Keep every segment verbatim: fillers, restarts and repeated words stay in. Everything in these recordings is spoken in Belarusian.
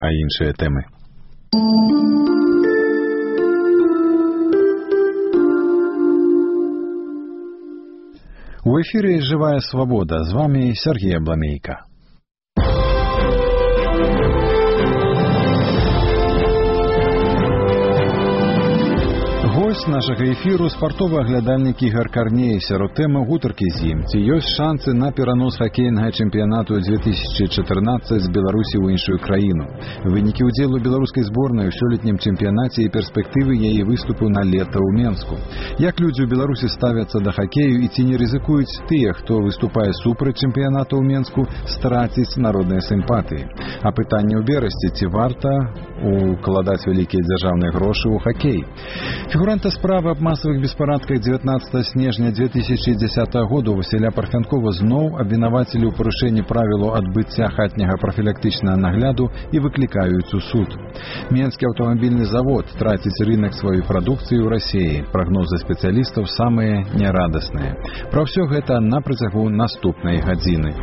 а іншыя тэмы. У эфире «Живая свобода». С вами Сергей Абламейко. Гость нашага эфіру спартовы аглядальнік Ігар Карней. Сярод тэмы гутаркі з ім. Ці ёсць шансы на перанос хакейнага чэмпіянату две тысячи чатырнаццаць з Беларусі ў іншую краіну? Вынікі ўдзелу беларускай зборнай у сёлетнім чэмпіянаце і перспектывы яе выступу на лета ў Менску. Як людзі ў Беларусі ставяцца да хакею і ці не рызыкуюць тыя, хто выступае супраць чэмпіянату ў Менску, страціць народныя сімпатыі? А пытанне ў берасці, ці варта укладаць вялікія дзяржаўныя грошы ў хакей? Фігуранта справы аб масавых беспарадках дзевятнаццатага снежня две тысячи дзесятага году Васіля Парфянкова зноў абвінавацілі ў парушэнні правілаў адбыцця хатняга прафілактычнага нагляду і выклікаюць у суд. Менскі аўтамабільны завод траціць рынак сваёй прадукцыі ў Расіі. Прагнозы спецыялістаў самыя нярадасныя. Пра ўсё гэта на працягу наступнай гадзіны.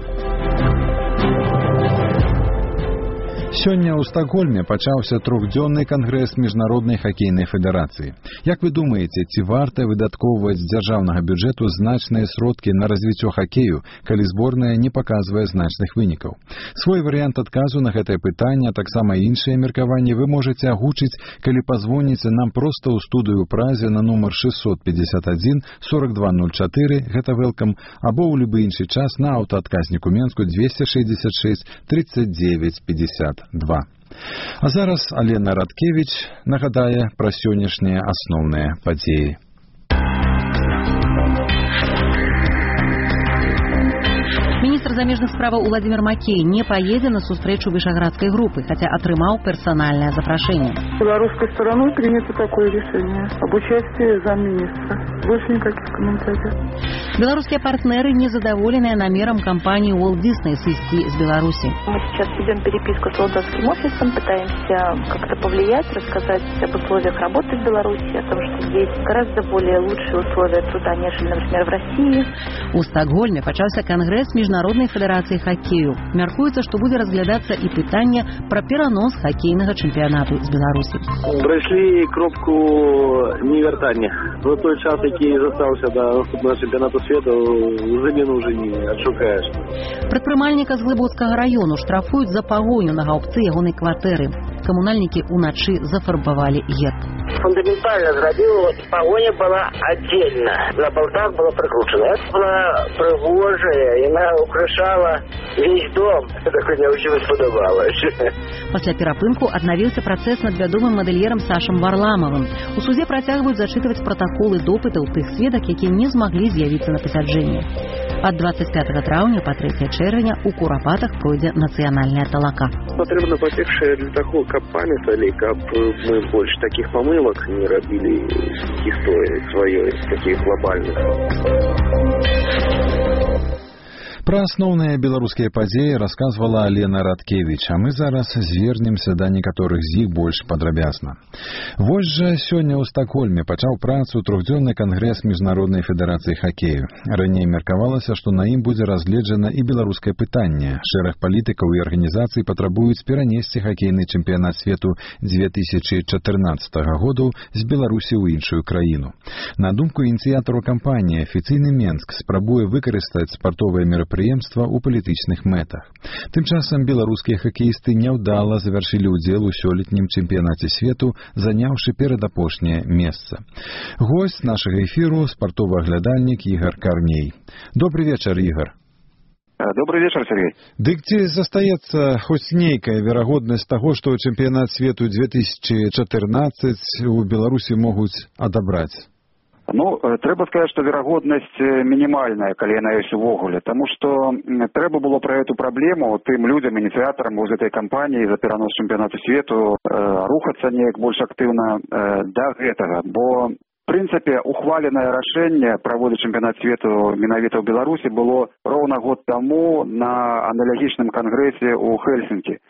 Сёння ў Стакгольме пачаўся трохдзённы кангрэс міжнароднай хакейнай федэрацыі. Як вы думаеце, ці варта выдаткоўваць з дзяржаўнага бюджэту значныя сродкі на развіццё хакею, калі зборная не паказвае значных вынікаў? Свой варыянт адказу на гэтае пытанне, а таксама іншыя меркаванні вы можаце агучыць, калі пазвоніце нам проста ў студыю ў Празе на нумар шестьсот пятьдесят один сорок два ноль четыре, гэта welcome, або ў любы іншы час на аўтаадказніку Менску двести шестьдесят шесть тридцать девять пятьдесят два. А зараз Алена Радкевич нагадае пра сённяшнія асноўныя падзеі. Министр замежных справ Владимир Макей не поедет на сустрэчу Вышеградской группы, хотя отрымал персональное запрошение. Белорусской стороной принято такое решение об участии замминистра. Больше никаких комментариев. Белорусские партнеры не задоволены номером компании Walt Disney свести с Беларуси. Мы сейчас ведем переписку с лондонским офисом, пытаемся как-то повлиять, рассказать об условиях работы в Беларуси, о том, что здесь гораздо более лучшие условия труда, нежели, например, в России. У Стокгольме пачаўся конгресс Международной федерации хоккею. Мяркуецца, што будзе разглядацца і пытанне пра перанос хоккейнага чэмпіянату з Беларусі. Прайшлі кропку невяртання. За той час, які застаўся да наступнага чэмпіянату свету, замену уже не адшукаеш. Прадпрымальніка з Глыбоцкага раёну штрафуюць за пагоню на гаўбцы ягонай кватэры. Камунальнікі ўначы зафарбавалі герб. Фундаментально зрабіла, пагоня была отдельно. На болтах была прикручена. Это была прыгожая, яна украшала весь дом. Такое мне очень сподобалось. Пасля перапынку аднавіўся працэс над вядомым мадэльерам Сашам Варламавым. У судзе працягваюць зачытваць пратаколы допытаў тых сведак, якія не змаглі з'явіцца на пасяджэнні. Ад двадцать пятого траўня па трэцяе чэрвеня у Курапатах пройдзе нацыянальная талака. Патрэбна, па-першае, для таго, каб памяталі, каб мы больш такіх памылак не рабілі гісторыі сваёй, такіх глобальных. Пра асноўныя беларускія падзеі расказвала Алена Радкевич, а мы зараз звернемся да некаторых з іх больш падрабязна. Вось жа сёння ў Стакгольме пачаў працу трохдзённы кангрэс Міжнароднай федэрацыі хакею. Раней меркавалася, што на ім будзе разгледжана і беларускае пытанне. Шэраг палітыкаў і арганізацый патрабуюць перанесці хакейны чэмпіянат свету две тысячи чатырнаццатага году з Беларусі ў іншую краіну. На думку ініцыятару кампаніі, афіцыйны Менск спрабуе выкарыстаць спартовыя мерапрыемствы у палітычных мэтах. Тым часам беларускія хакеісты няўдала завяршылі ўдзел у сёлетнім чэмпіянаце свету, заняўшы перадапошняе месца. Госць нашага эфіру спартовы аглядальнік Ігар Карней. Добрый вечар, Ігар. Добрый вечер, Сергей. Дык ці застаецца хоць нейкая верагоднасць таго, што чэмпіянат свету две тысячи чатырнаццаць у Беларусі могуць адабраць? Ну, трэба сказаць, што верагоднасць мінімальная, калі яна ёсць увогуле, таму што трэба было пра эту праблему тым людзям, ініцыятарам з гэтай кампаніі за перанос чэмпіянату свету рухацца неяк больш актыўна да гэтага, бо в прынцыпе ухваленае рашэнне праводзіць чэмпіянат свету менавіта ў Беларусі было роўна год таму на аналагічным кангрэсе ў Хельсінкі.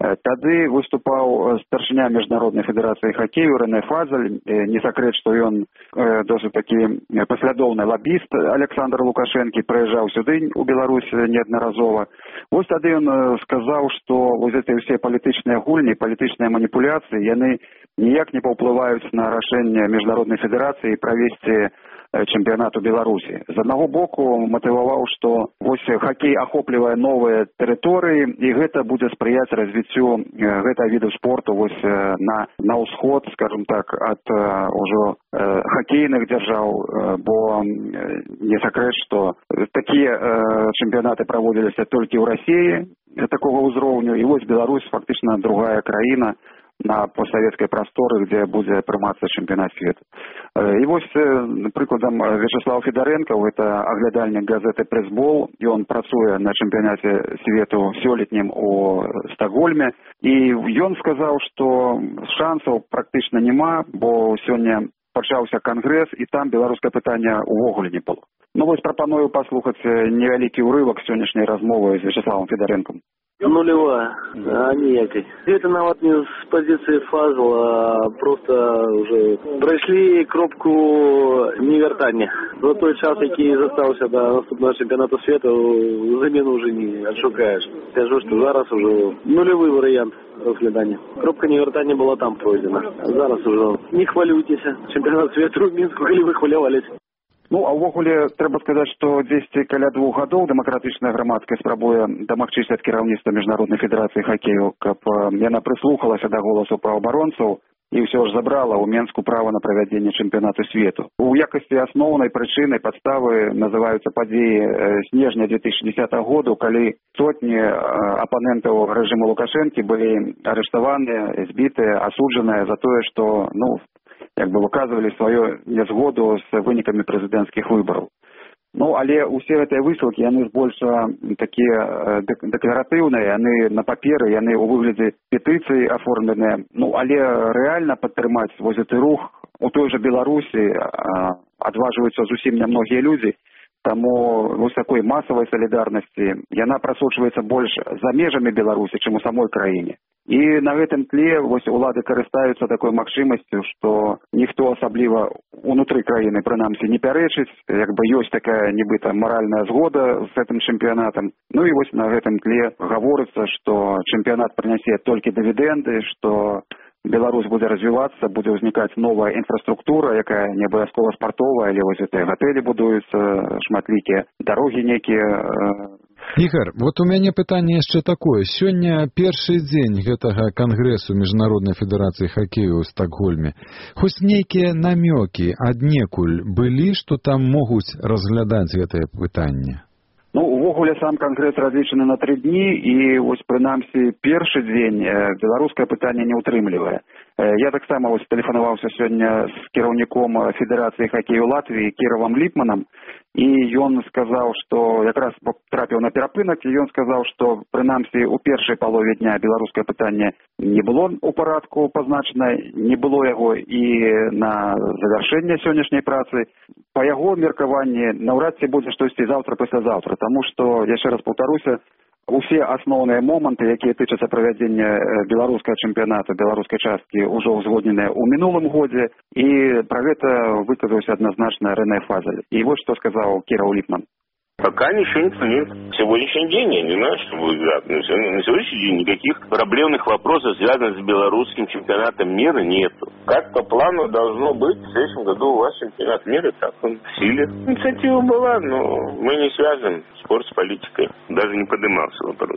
Тады выступаў старшыня міжнароднай федэрацыі хакею Рэне Фазаль. Не сакрэт, што ён досыць такі паслядоўны лабіст Александра Лукашэнкі, прыязджаў сюды у Беларусь неаднаразова. Вось тады ён сказаў, што вось гэтыя ўсе палітычныя гульні, палітычныя маніпуляцыі, яны ніяк не паўплываюць на рашэнне міжнароднай федэрацыі правесці чэмпіянат у Беларусі. З аднаго боку матываваў, што вось хакей ахоплівае новыя тэрыторыі, і гэта будзе спрыяць развіццю гэтага віду спорту вось на, на ўсход, скажем так, ад ужо хакейных дзяржаў, бо не сакрэт, што такія чэмпіянаты праводзіліся толькі ў Расіі такога ўзроўню, і вось Беларусь фактычна другая краіна на постсоветской просторы, где будет прымацца чемпионат свету. И вот прикладом Вячеслав Федоренко, это оглядальник газеты «Пресс-бол», и он працуе на чемпионате свету сёлетнім у Стокгольме. И он сказал, что шансов практично нема, бо сегодня пачаўся конгресс, и там беларускае пытанне увогуле не было. Ну вот прапаную послухаць невялікі ўрывак сённяшняй размовы з Вячеславом Федоренком. Нулевая, а ніякай. Это нават не з позиции Фазла, а просто уже пройшли кропку невертання. За той час, який застався до наступного чемпіонату світу, заміну вже не отшукаєш. Скажу, що зараз уже нульовий варіант розглядання. Кропка невертання була там пройдена. Зараз уже не хвалюйтеся. Чемпіонат світу в Мінску, коли ви хвалювались. Ну, а ўвогуле трэба сказаць, што дзесьці каля двух гадоў дэмакратычная грамадскасць спрабуе дамагчыся ад кіраўніцтва міжнароднай федэрацыі хакею, каб яна прыслухалася да голасу праваабаронцаў і ўсё ж забрала ў Менску права на правядзенне чэмпіянату свету. У якасці асноўнай прычынай падставы называюцца падзеі снежня две тысячи десятого году, калі сотні апанентаў рэжыму Лукашэнкі былі арыштаваныя, збітыя, асуджаныя за тое, што, ну, як бы выказывалі сваю нязгоду з вынікамі прэзідэнцкіх выбараў. Ну, але ўсе гэтыя высылкі, яны збольша такія дэкларатыўныя, яны на паперы, яны ў выглядзе петыцыі аформленыя. Ну, але рэальна падтрымаць вось гэты рух у той жа Беларусі адважваюцца зусім нямногія людзі, таму вось такой масавай салідарнасці яна прасочваецца больш за межамі Беларусі, чым у самой краіне. І на гэтым тле вось улады карыстаюцца такой магчымасцю, што ніхто асабліва унутры краіны прынамсі не пярэчыць, як бы ёсць такая нібыта маральная згода з гэтым чэмпіянатам. Ну і вось на гэтым тле гаворыцца, што чэмпіянат прынясе толькі дывідэнды, што Беларусь будзе развівацца, будзе ўзнікаць новая інфраструктура, якая не абавязкова спартовая, але вось гэтыя гатэлі будуюцца, шматлікія дарогі нейкія. Ігор, вот у мяне пытанне яшчэ такое. Сёння першы дзень гэтага кангрэсу Міжнароднай федэрацыі хакею ў Стокгольме. Хоць нейкія намёкі аднекуль былі, што там могуць разглядаць гэтае пытанне? Ну, увогуле сам кангрэс разлічаны на тры дні, і вось прынамсі першы дзень беларускае пытанне не ўтрымлівае. Я таксама вось тэлефанаваўся сёння з кіраўніком Федэрацыі хакею Латвіі Кіравам Ліпманам, і ён сказаў, што якраз трапіў на перапынак, і ён сказаў, што прынамсі у першай палове дня беларускае пытанне не было ў парадку пазначана, не было яго і на завяршэнне сённяшняй працы. Па яго меркаванні наўрад ці будзе штосьці заўтра-паслязаўтра, таму што, яшчэ раз паўтаруся, усе асноўныя моманты, якія тычацца правядзення беларускага чэмпіяната, беларускай часткі, ўжо ўзгодненыя ў минулым годзе, і пра гэта выказаўся адназначна Рэне Фазаль. І вот што сказаў Кіраў Ліпман. Пока ничего никто нет. Сегодняшний день я не знаю, что будет завтра. На сегодняшний день никаких проблемных вопросов, связанных с белорусским чемпионатом мира, нету. Как по плану должно быть, в следующем году у вас чемпионат мира, так он в силе. Инициатива была, но мы не связываем спорт с политикой. Даже не поднимался вопрос.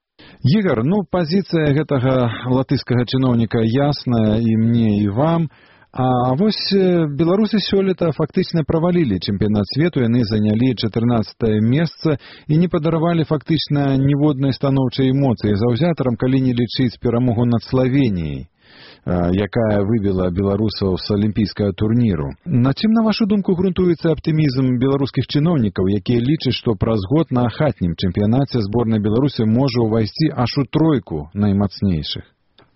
Ігор, ну, пазіцыя гэтага латышскага чыноўніка ясная і мне, і вам. А вось беларусы сёлета фактычна правалілі чэмпіянат свету, яны занялі чатырнаццатае месца і не падаравалі фактычна ніводнай станоўчай эмоцыі заўзятарам, калі не лічыць перамогу над Славеніяй, якая вывела беларусаў з алімпійскага турніру. На чым, на вашу думку, грунтуецца аптымізм беларускіх чыноўнікаў, якія лічаць, што праз год на хатнім чэмпіянаце зборная Беларусі можа ўвайсці аж у тройку наймацнейшых?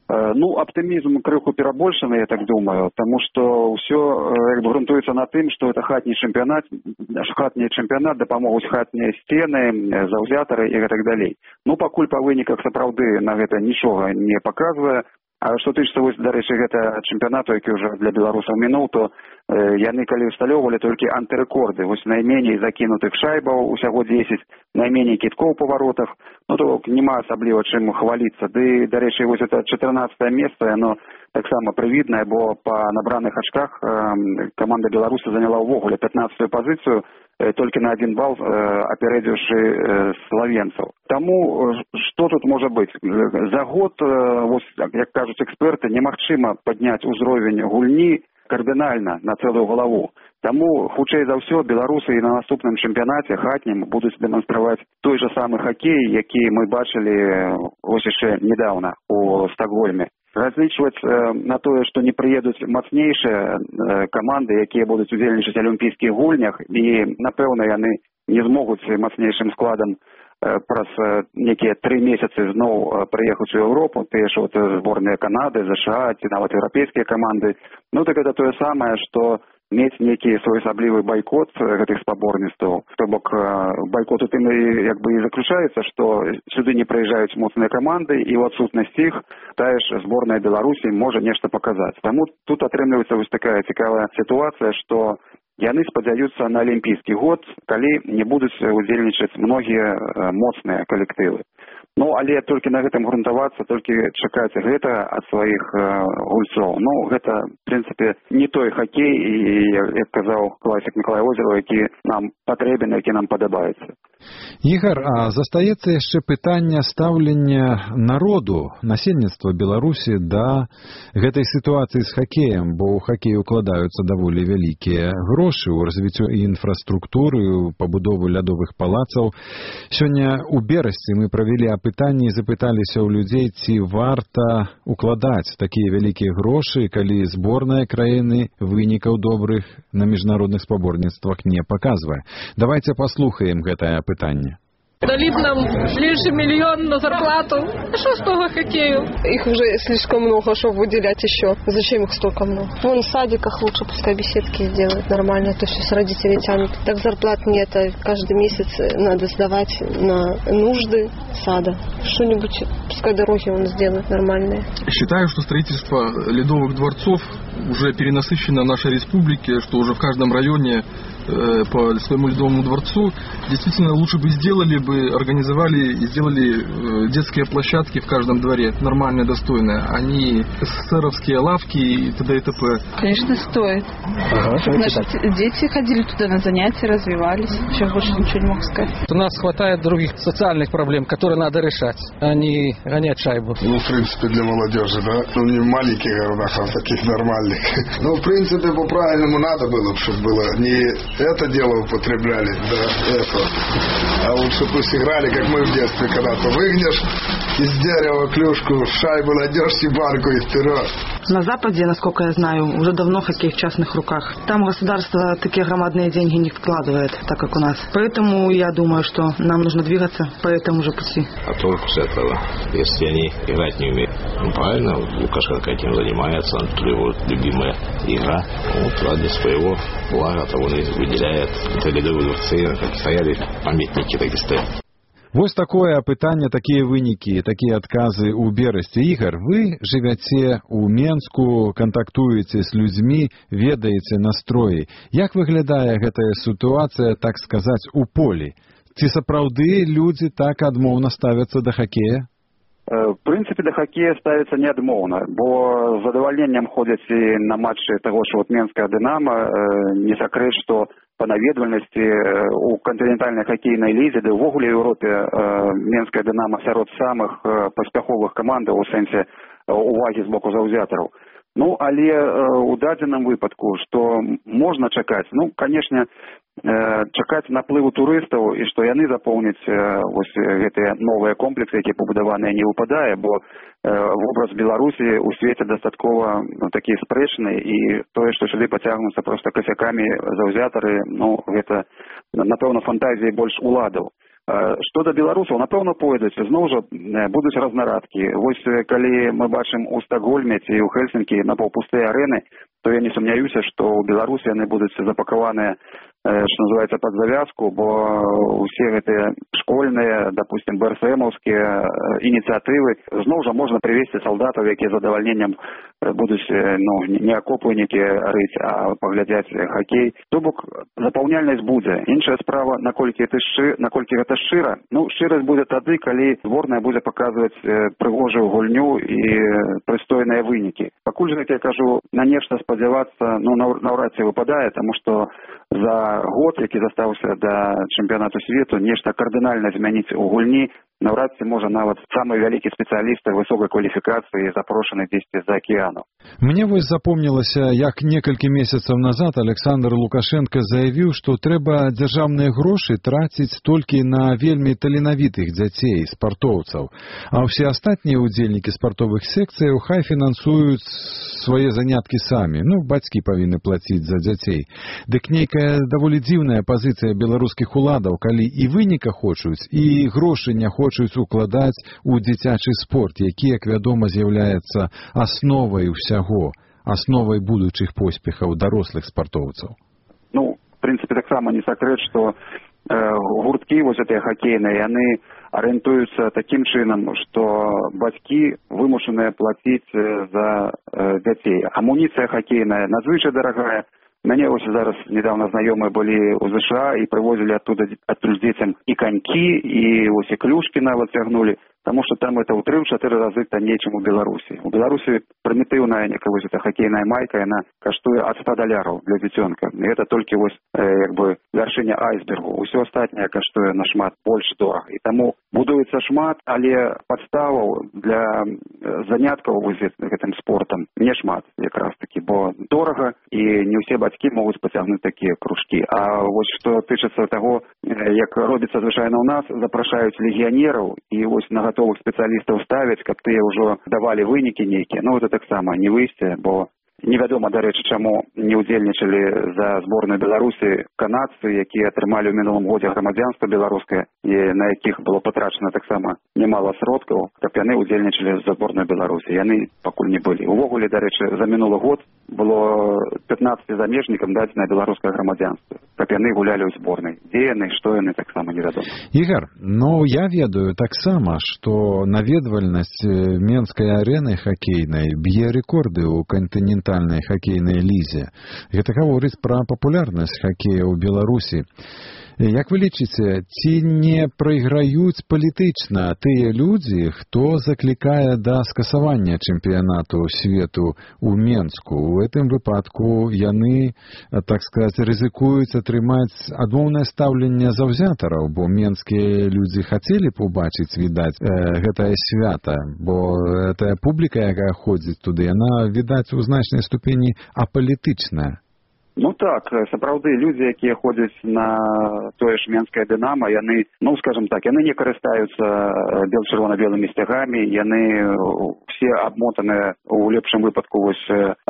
Ну, аптымізм крыху перабольшаны, я так думаю, таму што ўсё як бы грунтуецца на тым, што это хатні чэмпіянат, хатні чэмпіянат, дапамогуць хатнія сцены, заўзятары і гэтак далей. Ну, пакуль па выніках сапраўды на гэта нічога не паказвае. А што тычыцца, вось, дарэчы, гэта чэмпіянату, які ўжо для беларусаў мінуў, то э, яны калі ўсталёўвалі толькі антырэкорды. Вось найменей закінутых шайбаў, усяго дзесяць, найменей кідкоў па варотах. Ну, то няма асабліва чым хваліцца. Ды, дарэчы, вось это чатырнаццатае месца, яно таксама прывіднае, бо па набраных ачках э, каманда беларуса заняла ўвогуле пятнаццатую пазіцыю, э, толькі на адзін бал э, апярэдзіўшы э, славенцаў. Таму што тут можа быць? За год, э, вось, як кажуць эксперты, немагчыма падняць узровень гульні кардынальна на цэлую галаву. Таму, хутчэй за ўсё, беларусы і на наступным чэмпіянаце хатнім будуць дэманстраваць той жа самы хакей, які мы бачылі вось яшчэ недавно у Стокгольме. Разлічваць э, на тое, што не прыедуць мацнейшыя э, каманды, якія будуць удзельнічаць у алімпійскіх гульнях, і, напэўна, яны не змогуць мацнейшым складам э, праз э, некія тры месяцы зноў э, прыехаць у Еўропу, тыя ж вот зборныя Канады, ЗША, ці нават еўрапейскія каманды. Ну, так гэта тое самае, што мець нейкі своеасаблівы байкот гэтых спаборніцтваў. То бок байкот у тым і як бы і заключаецца, што сюды не прыязджаюць моцныя каманды, і ў адсутнасць іх тая ж зборная Беларусі можа нешта паказаць. Таму тут атрымліваецца вось такая цікавая сітуацыя, што яны спадзяюцца на алімпійскі год, калі не будуць удзельнічаць многія моцныя калектывы. Ну, але толькі на гэтым грунтавацца, толькі чакаць гэта ад сваіх э, гульцоў. Ну, гэта, в прынцыпе, не той хакей, і, як казаў класік Мікалай Озераў, які нам патрэбен, які нам падабаецца. Ігар, а застаецца яшчэ пытанне стаўлення народу, насельніцтва Беларусі да гэтай сітуацыі з хакеем, бо ў хакей укладаюцца даволі вялікія грошы ў развіццё інфраструктуры, у пабудову лядовых палацаў. Сёння ў берасці мы правялі апытанне і запыталіся ў людзей, ці варта укладаць такія вялікія грошы, калі зборная краіны вынікаў добрых на міжнародных спаборніцтвах не паказвае. Давайте паслухаем гэтае пытанне. Дали бы нам лишний миллион на зарплату. А что с того хоккею? Их уже слишком много, чтобы выделять еще. Зачем их столько много? Вон в садиках лучше пускай беседки сделают нормально, то все с родителей тянут. Так зарплат нет, а каждый месяц надо сдавать на нужды сада. Что-нибудь, пускай дороги он сделает нормальные. Считаю, что строительство ледовых дворцов уже перенасыщено в нашей республике, что уже в каждом районе по своему ледовому дворцу действительно лучше бы сделали бы, организовали и сделали детские площадки в каждом дворе, нормальные, достойные, а не эсэсэровские лавки и т.д. и т.п. Конечно, стоит. Ага, наши дети ходили туда на занятия, развивались. Еще больше ничего не могу сказать. У нас хватает других социальных проблем, которые надо решать, а не гонять шайбу. Ну, в принципе, для молодежи, да? Ну, не в маленьких городах, а в таких нормальных. Ну, в принципе, по-правильному надо было, чтобы было не это дело употребляли, да, это. А лучше пусть играли, как мы в детстве, когда то выгнешь из дерева клюшку, шайбу найдешь, банку и вперед. На Западе, насколько я знаю, уже давно хоккей в частных руках. Там государство такие громадные деньги не вкладывает, так как у нас. Поэтому я думаю, что нам нужно двигаться по этому же пути. А толку с этого, если они играть не умеют? Ну, правильно, Лукашенко этим занимается, это его любимая игра. Вот ради своего блага того он выделяет ледовые дворцы, как стояли памятники, так и стоят. Вось такое пытанне, такія вынікі, такія адказы ў Берасці. Ігар, вы жывяце ў Менску, кантактуеце з людзьмі, ведаеце настроі. Як выглядае гэтая сітуацыя, так сказаць, у полі? Ці сапраўды людзі так адмоўна ставяцца да хакея? В прынцыпе, да хакея ставіцца неадмоўна, бо з задавальненнем ходзяць і на матчы таго ж вот Менская Дынамо. Не сакрэт, што па наведвальнасці у кантынентальнай хакейнай лізе, ды ўвогуле ў Еўропе Менская Дынамо сярод самых паспяховых камандаў у сэнсе увагі з боку заўзятараў. Ну, але ў дадзеным выпадку, што можна чакаць? Ну, канешне, чакаць наплыву турыстаў і што яны запоўняць вось гэтыя новыя комплексы, якія пабудаваныя, не выпадае, бо вобраз Беларусі ў свеце дастаткова ну, такі спрэчны, і тое, што сюды пацягнуцца проста касякамі заўзятары, ну, гэта, напэўна, фантазіі больш уладаў. Што да беларусаў, напэўна, пойдуць, зноў жа будуць разнарадкі. Вось калі мы бачым у Стокгольме ці ў Хельсінкі напаўпустыя арэны, то я не сумняюся, што ў Беларусі яны будуць запакаваныя, што называецца, пад завязку, бо ўсе гэтыя школьныя, допустим, бэ эр эс эмаўскія ініцыятывы, зноў жа можна прывесці салдатаў, якія з задавальненнем будуць, ну, не акопвальнікі рыць, а паглядзяць хакей. То бок запаўняльнасць будзе. Іншая справа, наколькі гэта шчыра, наколькі гэта шчыра. Ну, шчырасць будзе тады, калі зборная будзе паказваць прыгожую гульню і прыстойныя вынікі. Пакуль жа, як я кажу, на нешта спадзявацца, ну, наўрад ці выпадае, таму што за год, які застаўся да чэмпіянату свету, нешта кардынальна змяніць у гульні наўрад ці можа нават самы вялікі спецыяліст высокай кваліфікацыі, запрошаны дзесьці з-за акіяну. Мне вось запомнілася, як некалькі месяцаў назад Александр Лукашенко заявіў, што трэба дзяржаўныя грошы траціць толькі на вельмі таленавітых дзяцей, спартоўцаў, а ўсе астатнія ўдзельнікі спартовых секцыяў хай фінансуюць свае заняткі самі. Ну, бацькі павінны плаціць за дзяцей. Дык нейкая даволі дзіўная пазіцыя беларускіх уладаў, калі і выніка хочуць, і грошы не хочуць укладаць у дзіцячы спорт, які, як вядома, з'яўляецца асновай усяго, асновай будучых поспехаў дарослых спартоўцаў. Ну, в прынцыпе, таксама не сакрэт, што э, гурткі вось гэтыя хакейныя, яны арыентуюцца такім чынам, што бацькі вымушаныя плаціць за э, дзяцей. Амуніцыя хакейная надзвычай дарагая. Мяне вось зараз недавно знаёмыя былі ў ЗША і прывозілі адтуда адтуль дзецям і канькі, і вось і клюшкі нават цягнулі, таму што там это ў тры-чатыры разы танней, чым у Беларусі. У Беларусі прымітыўная некая вось эта хакейная майка, яна каштуе ад ста даляраў для дзіцёнка. І гэта толькі вось э, як бы вяршыня айсбергу. Усё астатняе каштуе нашмат больш дорага. І таму будуецца шмат, але падставаў для заняткаў вось гэтым спортам не шмат якраз такі, бо дорага і не ўсе бацькі могуць пацягнуць такія кружкі. А вось што тычыцца таго, як робіцца звычайна ў нас, запрашаюць легіянераў і вось на гатовых спецыялістаў ставяць, каб тыя ўжо давалі вынікі нейкія. Ну, гэта таксама не выйсце, бо невядома, дарэчы, чаму не ўдзельнічалі за зборную Беларусі канадцы, якія атрымалі ў мінулым годзе грамадзянства беларускае, і на якіх было патрачана таксама немало сродкаў, каб яны ўдзельнічалі за зборную Беларусі. Яны пакуль не былі. Увогуле, дарэчы, за мінулы год было пятнаццати замежнікам дадзена беларускае грамадзянства, каб яны гулялі ў зборнай. Дзе яны, што яны, таксама невядома. Ігор, ну я ведаю таксама, што наведвальнасць Менскай арэны хакейнай б'е рэкорды ў кантынентальнай хакейнай лізе. Гэта гаворыць пра папулярнасць хакея ў Беларусі. Як вы лічыце, ці не прайграюць палітычна тыя людзі, хто заклікае да скасавання чэмпіянату свету ў Менску? У гэтым выпадку яны, так сказаць, рызыкуюць атрымаць адмоўнае стаўленне заўзятараў, бо менскія людзі хацелі б убачыць, відаць, э, гэтае свята, бо гэтая публіка, якая ходзіць туды, яна, відаць, у значнай ступені апалітычная. Ну так, сапраўды, людзі, якія ходзяць на тое ж Менскае Дынама, яны, ну, скажем так, яны не карыстаюцца бел-чырвона-белымі сцягамі, яны все абмотаныя у лепшым выпадку вось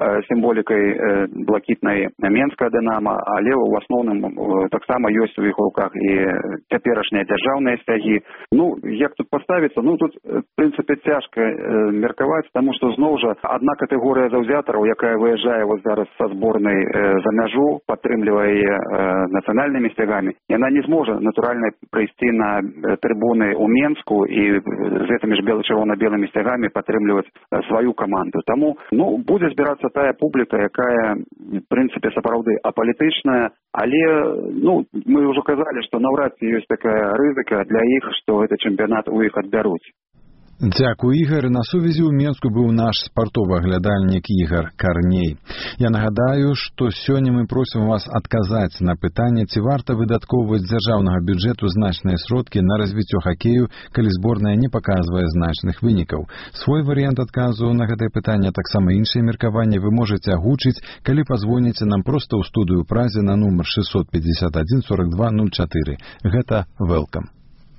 сімволікай блакітнай Менскае Дынама, але ў асноўным таксама ёсць у іх руках і цяперашнія дзяржаўныя сцягі. Ну, як тут паставіцца? Ну, тут, в прынцыпе, цяжка меркаваць, таму што зноў жа адна катэгорыя заўзятараў, якая выязджае вось зараз са зборнай за мяжу, падтрымлівае яе э, нацыянальнымі сцягамі, яна не зможа натуральна прыйсці на трыбуны ў Менску і з гэтымі ж бела-чырвона-белымі сцягамі падтрымліваць э, сваю каманду. Таму, ну, будзе збірацца тая публіка, якая, в прынцыпе, сапраўды апалітычная, але, ну, мы ўжо казалі, што наўрад ці ёсць такая рызыка для іх, што гэты чэмпіянат у іх адбяруць. Дзякуй, Ігор. На сувязі ў Менску быў наш спартовы аглядальнік Ігор Карней. Я нагадаю, што сёння мы просім вас адказаць на пытанне, ці варта выдаткоўваць з дзяржаўнага бюджэту значныя сродкі на развіццё хакею, калі зборная не паказвае значных вынікаў. Свой варыянт адказу на гэтае пытанне, таксама іншыя меркаванні вы можаце агучыць, калі пазвоніце нам проста ў студыю Празе на нумар шэсцьсот пятьдесят один сорок два ноль четыре. Гэта welcome.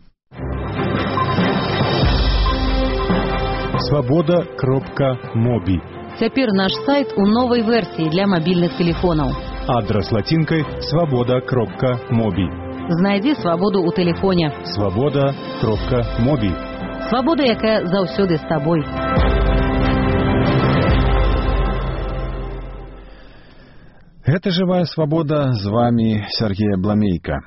свобода кропка моби. Цяпер наш сайт у новай версіі для мабільных тэлефонаў. Адрас лацінкай свобода кропка моби. Знайдзі свабоду ў тэлефоне. Свабода кропка моби. Свабода, якая заўсёды з табой. Гэта жывая свабода, з вами Сергей Бламейка.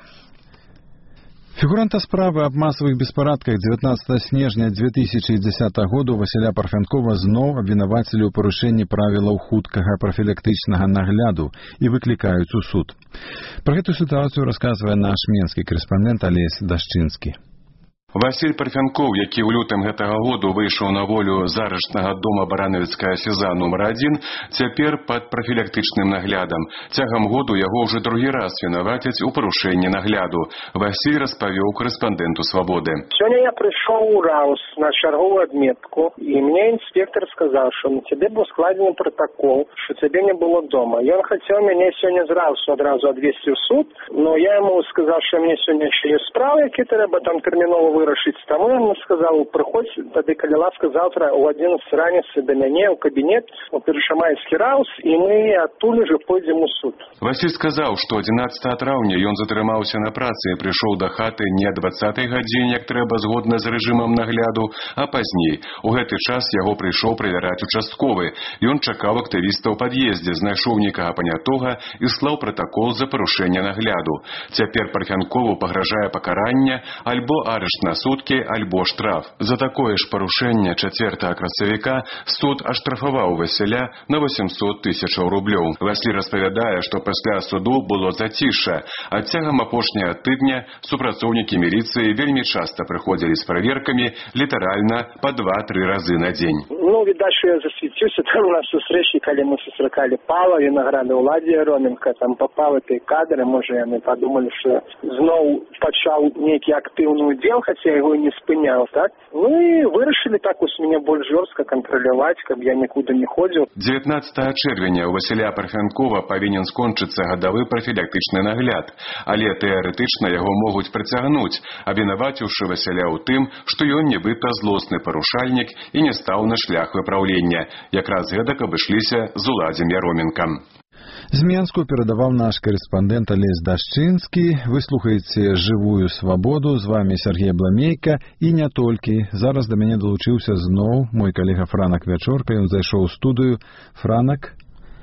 Фігуранта справы аб масавых беспарадках дзевятнаццатага снежня дзве тысячы дзесятага году Васіля Парфянкова зноў абвінавацілі ў парушэнні правілаў хуткага прафілактычнага нагляду і выклікаюць у суд. Пра гэту сітуацыю расказвае наш менскі карэспандэнт Алесь Дашчынскі. Васіль Парфянков, які ў лютым гэтага году выйшаў на волю з арыштнага дома Баранавіцкая СІЗА нумар адзін, цяпер пад прафілактычным наглядам. Цягам году яго ўжо другі раз вінавацяць у парушэнні нагляду. Васіль распавёў карэспандэнту «Свабоды». Сёння я прыйшоў у РАУС на чарговую адметку, і мне інспектор сказаў, што на цябе быў складзены пратакол, што цябе не было дома. Ён хацеў мяне сёння з РАУСу адразу адвезці ў суд, но я яму сказаў, што мне сёння яшчэ ёсць справы, які трэба там тэрмінова вырашыць. Таму ён сказаў, прыходзь тады, калі ласка, заўтра ў адзінаццаць раніцы да мяне ў кабінет у Першамайскі РАУС, і мы адтуль ужо пойдзем у суд. Васіль сказаў, што адзінаццатага траўня ён затрымаўся на працы і прыйшоў да хаты не о дваццатай гадзіне, як трэба згодна з рэжымам нагляду, а пазней. У гэты час яго прыйшоў правяраць участковы. Ён чакаў актывіста ў пад'ездзе, знайшоў некага панятога і слаў пратакол за парушэнне нагляду. Цяпер Парфянкову пагражае пакаранне альбо арышт на суткі, альбо штраф. За такое ж парушэнне чацвёртага красавіка суд аштрафаваў Васіля на восемьсот тысячаў рублёў. Васіль распавядае, што пасля суду было зацішша, а цягам апошняга тыдня супрацоўнікі міліцыі вельмі часта прыходзілі з праверкамі літаральна па два-тры разы на дзень. Ну, відаць, що я засвіціўся там на сустрэчы, калі мы сустракалі Павла Вінаграда, Уладзі Яроменка, там папаў этой кадры, можа, яны падумалі, што зноў пачаў нейкі актыўны удзел, хаця яго не спыняў, так? Ну і вырашылі так вось мяне больш жорстка кантраляваць, каб я нікуды не ходзіў. дзевятнаццатага чэрвеня у Васіля Парфянкова павінен скончыцца гадавы прафілактычны нагляд, але тэарэтычна яго могуць прыцягнуць, абвінаваціўшы Васіля ў тым, што ён нібыта злосны парушальнік і не стаў на шлях выпраўлення. Якраз гэтак абышліся з Уладзем Яроменкам. З Менску перадаваў наш карэспандэнт Алесь Дашчынскі. Вы слухаеце «Жывую свабоду». З вами Сергей Бламейка. І не толькі. Зараз да мяне далучыўся зноў мой калега Франак Вячорка. Ён зайшоў у студыю. Франак.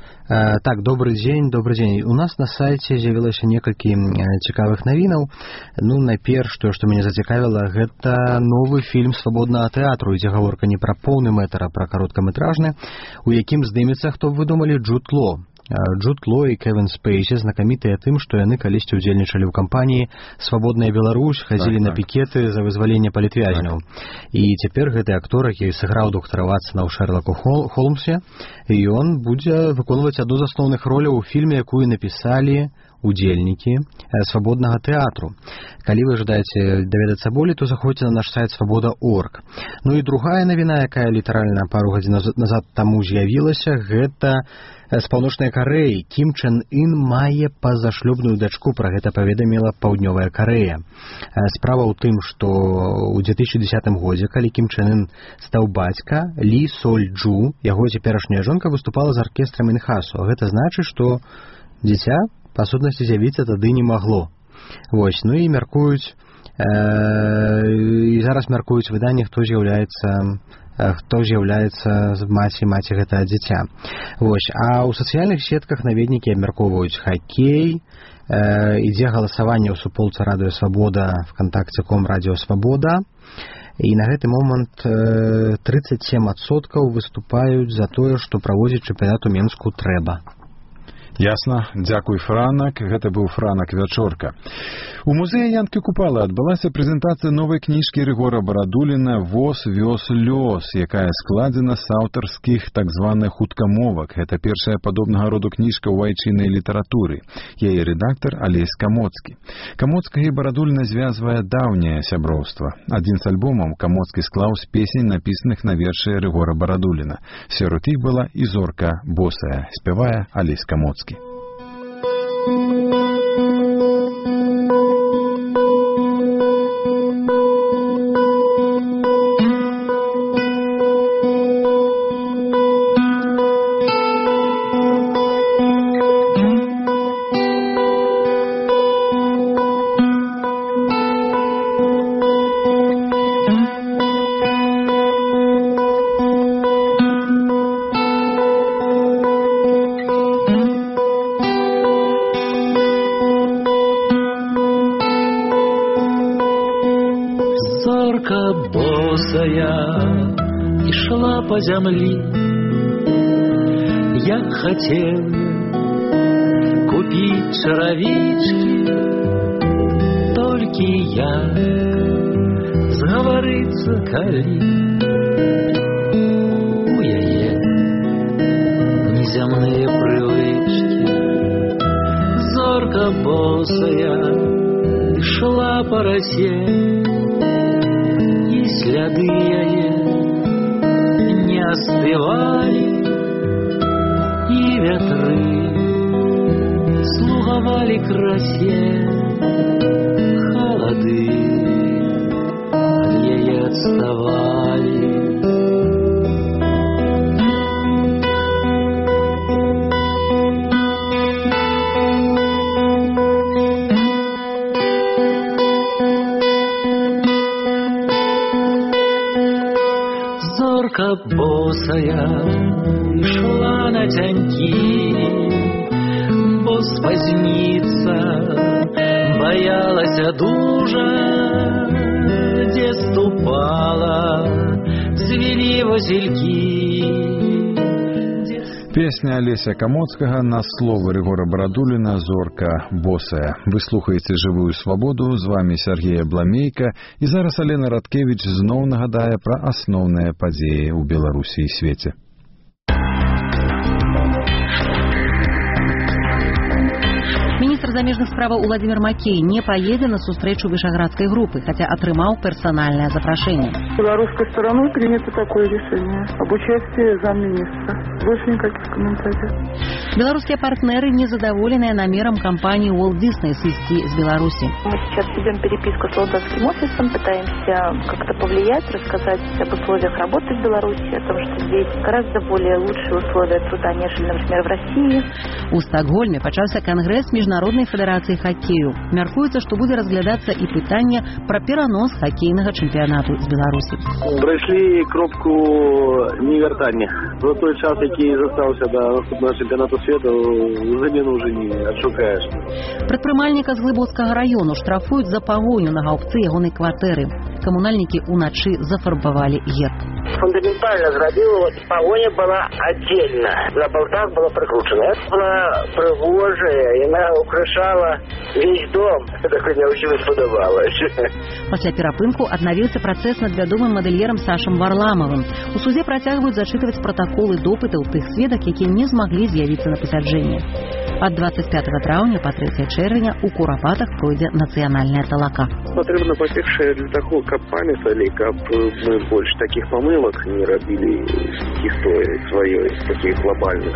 Uh, так, добрый дзень, добрый дзень. У нас на сайце з'явілася некалькі uh, цікавых навінаў. Ну, найперш, што, што мяне зацікавіла, гэта новы фільм свабоднага тэатру, ідзе гаворка не пра поўны метр, а пра кароткаметражны, у якім здымецца, хто б вы думалі, Джуд Ло. Джуд Ло і Кевін Спейсі знакамітыя тым, што яны калісьці ўдзельнічалі ў кампаніі «Свабодная Беларусь», хадзілі так, на так. пікеты за вызваленне палітвязняў. Так. І цяпер гэты актор, які сыграў доктара Ватсона ў Шэрлаку Холмсе, і ён будзе выконваць адну з асноўных роляў у фільме, якую напісалі удзельнікі свабоднага тэатру. Калі вы жадаеце даведацца болей, то заходзьце на наш сайт свабода точка орг. Ну і другая навіна, якая літаральна пару гадзін назад таму з'явілася, гэта з Паўночнай Карэі. Кім Чен Ын мае пазашлюбную дачку, пра гэта паведаміла Паўднёвая Карэя. Справа ў тым, што ў две тысячы дзесятым годзе, калі Кім Чен Ын стаў бацька, Лі Соль Джу, яго цяперашняя жонка, выступала з аркестрам Інхасу. Гэта значыць, што дзіця па сутнасці з'явіцца тады не магло. Вось, ну і мяркуюць, э, і зараз мяркуюць выданні, хто з'яўляецца хто з'яўляецца маці маці гэтага дзіця. Вось, а ў сацыяльных сетках наведнікі абмяркоўваюць хакей, э, ідзе галасаванне ў суполцы Радыё Свабода, ВКонтакце точка ком Радыё Свабода, і на гэты момант э, тридцать семь адсоткаў выступаюць за тое, што праводзіць чэмпіянат у Менску трэба. Ясна, дзякуй, Франак. Гэта быў Франак Вячорка. У музеі Янкі Купала адбылася прэзентацыя новай кніжкі Рыгора Барадуліна «Воз, вёз, лёс», якая складзена з аўтарскіх так званых хуткамовак. Гэта першая падобнага роду кніжка ў айчыннай літаратуры. Яе рэдактар Алесь Камоцкі. Камоцкага і Барадуліна звязвае даўняе сяброўства. Адзін з альбомаў Камоцкі склаў з песень, напісаных на вершы Рыгора Барадуліна. Сярод іх была і зорка босая, спявае Алесь Камоцкі. его земли. Я хотел купить черавички, только я сговориться коли. У яе неземные привычки, зорка босая шла по росе, и следы яе не остывали, и ветры слуговали красе. Холоды от яе отставали. Зорка босая шла на тяньки, бо спозниться боялась дужа, где ступала, звели васильки. Песня Олеся Камоцкага на словы Рыгора Барадуліна «Зорка босая». Вы слухаеце «Жывую свабоду», з вами Сергей Абламейка, і зараз Алена Радкевіч зноў нагадае пра асноўныя падзеі ў Беларусі і свеце. Министр замежных справаў Владимир Макей не поедет на встречу Вышеградской группы, хотя отрымал персональное запрошение. Белорусской стороной принято такое решение об участии замминистра. Больше никаких комментариев. Белорусские партнеры незадоволенные намером компании Walt Disney свести с Беларуси. Мы сейчас ведем переписку с Молдавским офисом, пытаемся как-то повлиять, рассказать об условиях работы в Беларуси, о том, что здесь гораздо более лучшие условия труда, нежели, например, в России. У Стокгольме пачаўся конгресс Международной федерации хоккею. Мяркуецца, што будзе разглядацца і пытанне пра перанос хоккейнага чэмпіянату з Беларусі. Пройшли кропку невяртання. За той час, який застався до наступного чемпіонату світу, замену уже не адшукаеш. Прадпрымальніка з Глыбоцкага району штрафуюць за пагоню на гаўбцы ягонай кватэры. Камунальнікі ўначы зафарбавалі герб. Фундаментально зрабіла, погоня была отдельно. На болтах была прикручена. Это была пригожая, и она украшала весь дом. Так мне очень сподобалось. Пасля перапынку аднавіўся працэс над вядомым мадэльерам Сашам Варламавым. У судзе працягваюць зачытваць пратаколы допытаў тых сведак, якія не змаглі з'явіцца на пасяджэнні. Ад двадцать пятого траўня па трэцяе чэрвеня у Курапатах пройдзе нацыянальная талака. Патрэбна па-першае для таго, каб памяталі, каб мы больш такіх памылак не рабілі гісторыі сваёй, такіх глобальных.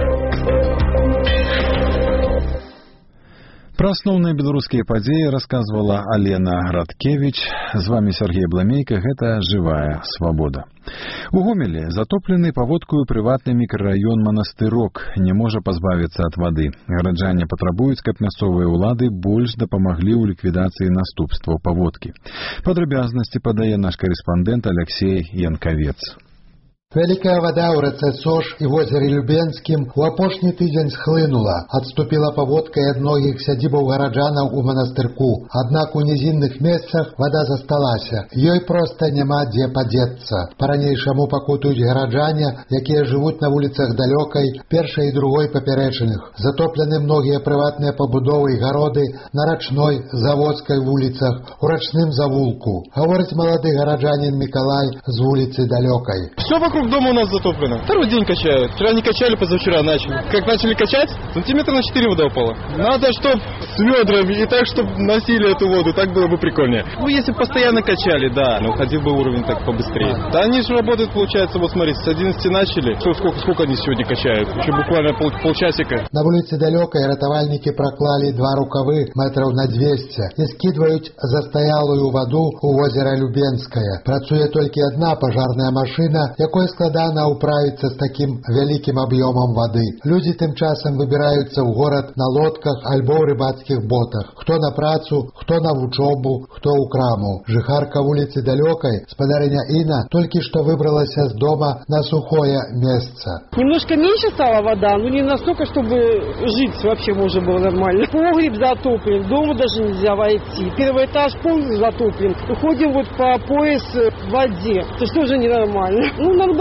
Пра асноўныя беларускія падзеі расказвала Алена Радкевіч. З вами Сергей Абламейка, гэта «Жывая свабода». У Гомелі затоплены паводкаю прыватны мікрараён Манастырок не можа пазбавіцца ад вады. Гараджане патрабуюць, каб мясцовыя ўлады больш дапамаглі ў ліквідацыі наступстваў паводкі. Падрабязнасці падае наш карэспандэнт Алексей Янкавец. Вялікая вада ў рэцэ Сош і возеры Любенскім у апошні тыдзень схлынула, адступіла паводка і ад многіх сядзібаў гараджанаў у Манастырку. Аднак у нізінных месцах вада засталася. Ёй проста няма дзе падзецца. Па-ранейшаму пакутуюць гараджане, якія жывуць на вуліцах далёкай, першай і другой папярэчных. Затоплены многія прыватныя пабудовы і гароды на Рачной, Заводскай вуліцах, у Рачным завулку. Гаворыць малады гараджанін Мікалай з вуліцы далёкай. Все вокруг дома у нас затоплено. Второй день качают. Вчера не качали, позавчера начали. Как начали качать, сантиметра на четыре вода упала. Надо, чтоб с ведрами и так, чтобы носили эту воду. Так было бы прикольнее. Ну, если бы постоянно качали, да, но уходил бы уровень так побыстрее. Да они же работают, получается, вот смотрите, с одиннадцати начали. Что, сколько, сколько они сегодня качают? Еще буквально пол, полчасика. На вулице далёкай ратавальнікі праклалі два рукавы метраў на двести і скидваюць застаялую воду у возера Любенскае. Працуе толькі одна пажарная машина, якой складана управіцца з такім вялікім аб'ёмам вады. Людзі тым часам выбіраюцца ў горад на лодках альбо ў рыбацкіх ботах. Хто на працу, хто на вучобу, хто ў краму. Жыхарка вуліцы далёкай, спадарыня Інна, толькі што выбралася з дома на сухое месца. Немножко меньше стала вода, но не настолько, чтобы жить вообще можно было нормально. Погреб затоплен, дома даже нельзя войти. Первый этаж полностью затоплен. Уходим вот по пояс в воде. Это что же ненормально? Ну, надо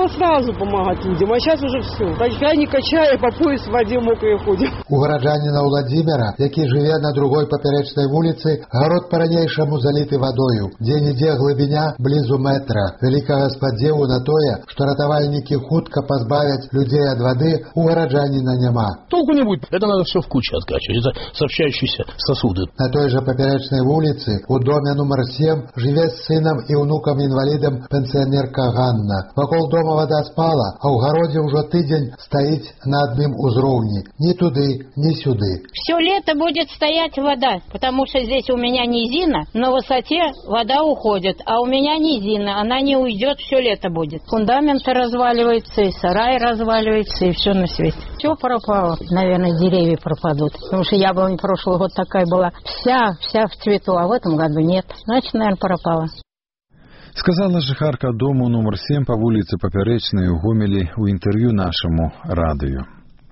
было сразу помогать людям, а сейчас уже все. Я не качаю, по пояс в воде мокрые ходим. У гараджаніна Владимира, які жыве на другой папяречнай вуліцы, гарод па-ранейшаму заліты вадою, дзе-нідзе глыбіня блізу метра. Вялікага спадзеву на тое, што ратавальнікі хутка пазбавяць людзей ад вады, у гараджаніна няма. Толку не будет. Это надо все в куче откачивать. Это сообщающиеся сосуды. На той же папяречнай вуліцы, у доме нумар сем, жыве з сынам і ўнукам-інвалідам пенсіянерка Ганна. Вакол дома вода спала, а ў гародзе ўжо тыдзень стаіць на адным узроўні. Ни туды, ни сюды. Все лето будет стоять вода, потому что здесь у меня низина, на высоте вода уходит, а у меня низина, она не уйдет, все лето будет. Фундаменты разваливаются, и сарай разваливается, и все на свете. Все пропало. Наверное, деревья пропадут, потому что яблонь прошлый год такая была, вся, вся в цвету, а в этом году нет. Значит, наверное, пропала. Сказала жыхарка дому нумар сем по вуліцы Папяречнай у Гомелі ў інтэрв'ю нашаму радыё.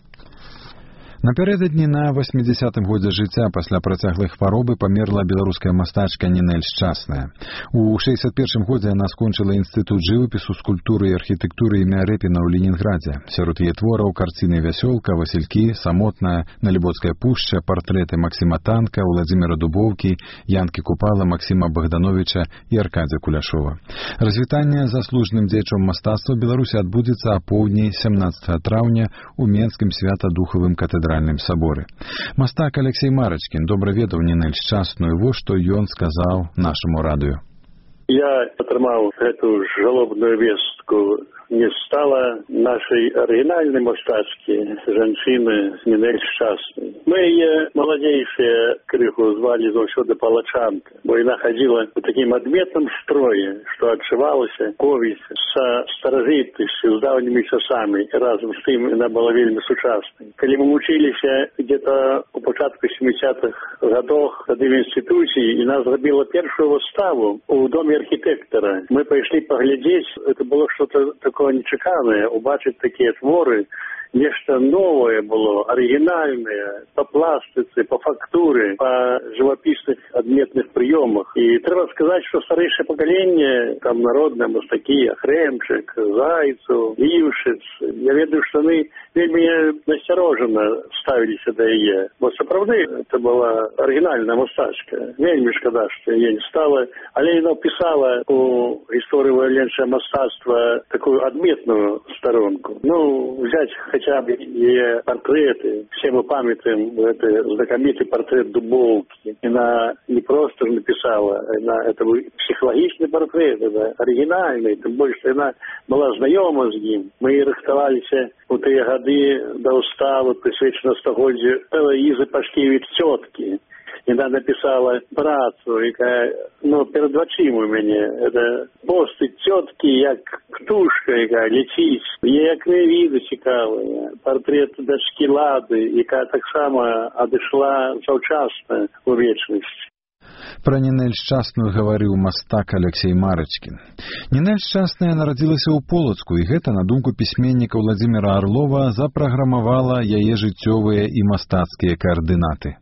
Напярэдадні на восьмідзясятым годзе жыцця пасля працяглых хваробы памерла беларуская мастачка Нінель Шчасная. У шэсцьдзесят першым годзе яна скончыла інстытут жывапісу, скульптуры і архітэктуры імя Рэпіна ў Ленінградзе. Сярод яе твораў карціны «Вясёлка», «Васількі», «Самотная», «Налібоцкая пушча», партрэты Максіма Танка, Уладзіміра Дубоўкі, Янкі Купала, Максіма Богдановича і Аркадзя Куляшова. Развітанне заслужаным дзеячом мастацтва Беларусі адбудзецца апоўдні сямнаццатага траўня у Менскім свята-духавым катэдральным соборе. Мастак Алексей Марочкин добра ведаў Нінель Шчасную, во што ён сказаў нашаму радыё. Я атрымаў эту жалобную вестку. Не стала нашей оригинальной мастачки, женщины Нінель Шчасной. Мы ее молодейшие крыху звали заўсёды Палачанка, бо она ходила в таким отметном строе, что отшивалась повесть со старожитностью, с давними часами, и разом с тем она была вельми сучасной. Когда мы учились где-то у початку семидесятых годов в институте, и нас зробила первую выставу у доме архитектора. Мы пошли поглядеть, это было что-то такое нечаканае, убачыць такія творы, нешта новое было, оригинальное, по пластице, по фактуре, по живописных адметных приемах. И треба сказать, что старейшее поколение, там народные мастаки, Ахремчик, Зайцев, Ившиц, я ведаю, что они вельми настороженно ставились до яе. Бо сапраўды это была оригинальная мастачка. Вельми шкада, что яе не стало. Але яна писала у истории военного мастацтва такую адметную сторонку. Ну, взять хотя бы ее портреты. Все мы памятаем это знакомитый портрет Дубовки. Она не просто написала, она, это был психологичный портрет, это оригинальный, тем более, что она была знакома с ним. Мы рыхтовались у те годы до уставу, присвячено стагоддзю Элоизы Пашкевич тетки. І вона написала працу, яка, ну, перед очима у мене. Це постать тітки, як птушка, яка летить. Є як види цікаві. Портрет дочки Лады, яка так само одійшла завчасно у вічність. Пра Нінель Шчасную гаварыў мастак Алексей Марочкин. Нінель Шчасная нарадзілася ў Полацку, і гэта, на думку пісьменніка Владзіміра Арлова, запраграмавала яе жыццёвыя і мастацкія коаардынаты.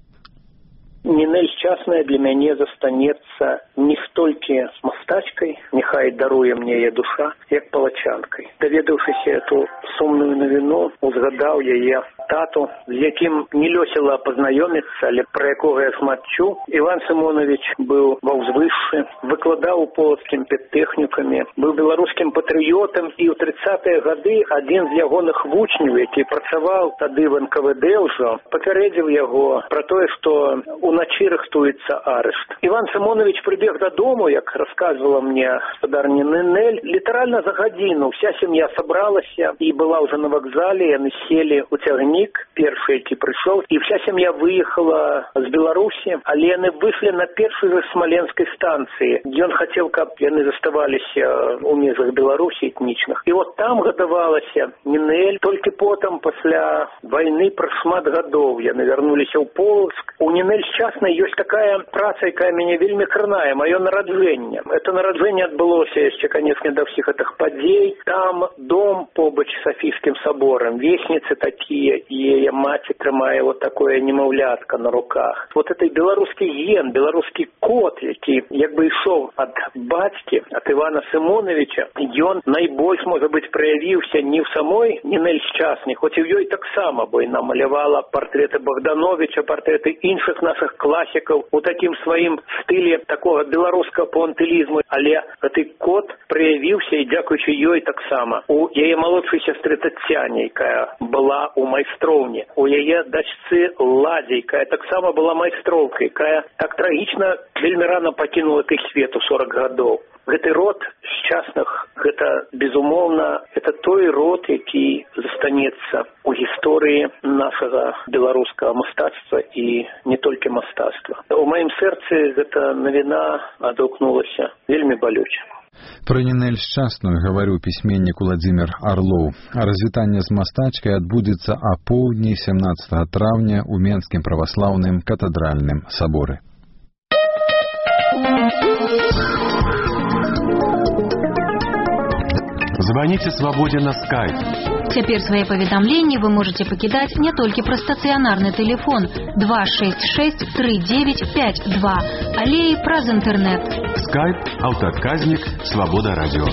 Нінель Шчасная для мяне застанецца не столькі мастачкай, няхай даруе мне яе душа, як палачанкай. Даведаўшыся эту сумную навіну, узгадаў яе тату, з якім не лёсіла пазнаёміцца, але пра якога я шмат чуў. Іван Сымонович быў ва ўзвышшы, выкладаў у полацкім педтэхнікуме, быў беларускім патрыётам, і ў трыццатыя гады адзін з ягоных вучняў, які працаваў тады в эн ка вэ дэ ўжо, папярэдзіў яго пра тое, што уначы рыхтуецца арышт. Іван Сымонович прыбег дадому, як рассказывала мне гаспадарня Нінель, літаральна за гадзіну вся сям'я сабралася і была ўжо на вакзале, яны селі ў цягнік, першы, які прыйшоў, і вся сям'я выехала з Беларусі, але яны выйшлі на першай же смаленскай станцыі. Ён хацеў, каб яны заставаліся ў межах Беларусі этнічных. І вот там гадавалася Нінель, толькі потым, пасля вайны, праз шмат гадоў яны вярнуліся ў Полацк. У Нінель Шчаснай ёсць такая праца, якая мяне вельмі кранае, маё нараджэнне. Это нараджэнне адбылося яшчэ, канечне, да ўсіх гэтых падзей. Там дом побач з Сафійскім саборам, весніцы такія, яе маці трымае вот такое немаўлятка на руках. Вот этой беларускі ген, беларускі кот, які як бы ішоў ад бацькі, ад Івана Сымоновича, ён найбольш, можа быць, праявіўся не ў самой Нінель Шчаснай, хоць і ў ёй таксама, бо яна малявала партрэты Богдановича, партрэты іншых нашых класікаў у такім сваім стылі такога беларускага пуантылізму, але гэты кот праявіўся і дзякуючы ёй таксама. У яе малодшай сястры Тацяне, якая была у майстроўні, у яе дачцы Ладзе, якая таксама была майстроўкай, якая так трагічна вельмі рана пакінула той свет у сорок гадоў. Гэты род Шчасных, гэта, безумоўна, это той род, які застанецца у гісторыі нашага беларускага мастацтва і не толькі мастацтва. У маім сэрцы гэта навіна адгукнулася вельмі балюча. Пра Нінель Шчасную гаварыў пісьменнік Уладзімір Арлоў. А развітанне з мастачкай адбудзецца апоўдні сямнаццатага траўня ў Менскім праваслаўным катедральным саборы. Звоните «Свободе» на скайп. Цяпер свае паведамленні вы можете пакідаць не толькі пра стацыянарны тэлефон два шэсць шэсць тры дзевяць пяць два, але і праз інтэрнэт. Скайп, аўтаадказнік, «Свобода» радио.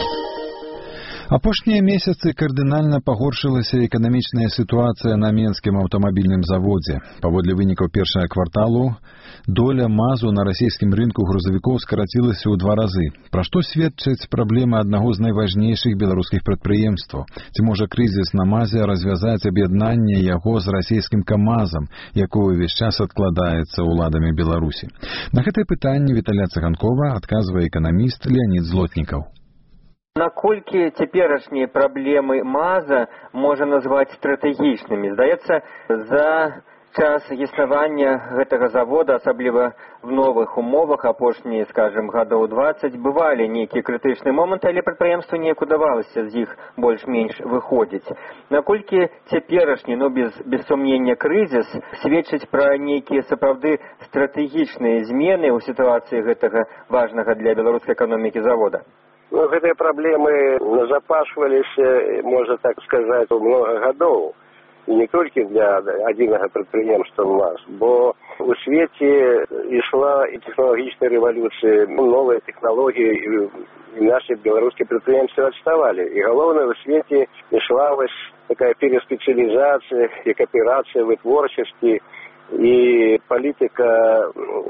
Апошнія месяцы кардынальна пагоршылася эканамічная сітуацыя на Менскім аўтамабільным заводзе. Паводле вынікаў першага кварталу, доля МАЗу на расійскім рынку грузавікоў скарацілася ў два разы. Пра што сведчыць праблема аднаго з найважнейшых беларускіх прадпрыемстваў? Ці можа крызіс на МАЗе развязаць аб'яднанне яго з расійскім КАМАЗам, якое ўвесь час адкладаецца ўладамі Беларусі? На гэтае пытанне Віталя Цыганкова адказвае эканаміст Леонид Злотнікаў. Наколькі цяперашнія праблемы МАЗа можа назваць стратэгічнымі? Здаецца, за час існавання гэтага завода, асабліва в новых умовах, апошнія, скажем, гадоў дваццаць, бывалі нейкія крытычныя моманты, але прадпрыемству неяк удавалася з іх больш-менш выходзіць. Наколькі цяперашні, ну без, без сумнення, крызіс сведчыць пра нейкія сапраўды стратэгічныя змены ў сітуацыі гэтага важнага для беларускай эканомікі завода? Ну, гэтыя праблемы назапашваліся, можна так сказаць, много гадоў. І не толькі для адзінага прадпрыемства МАЗ, бо у свеце ішла і тэхналагічная рэвалюцыя, новыя тэхналогіі, і наши беларускія прадпрыемствы адставалі. І галоўнае, у свеце ішла вось такая пераспецыялізацыя і кааперацыя вытворчасці, і палітыка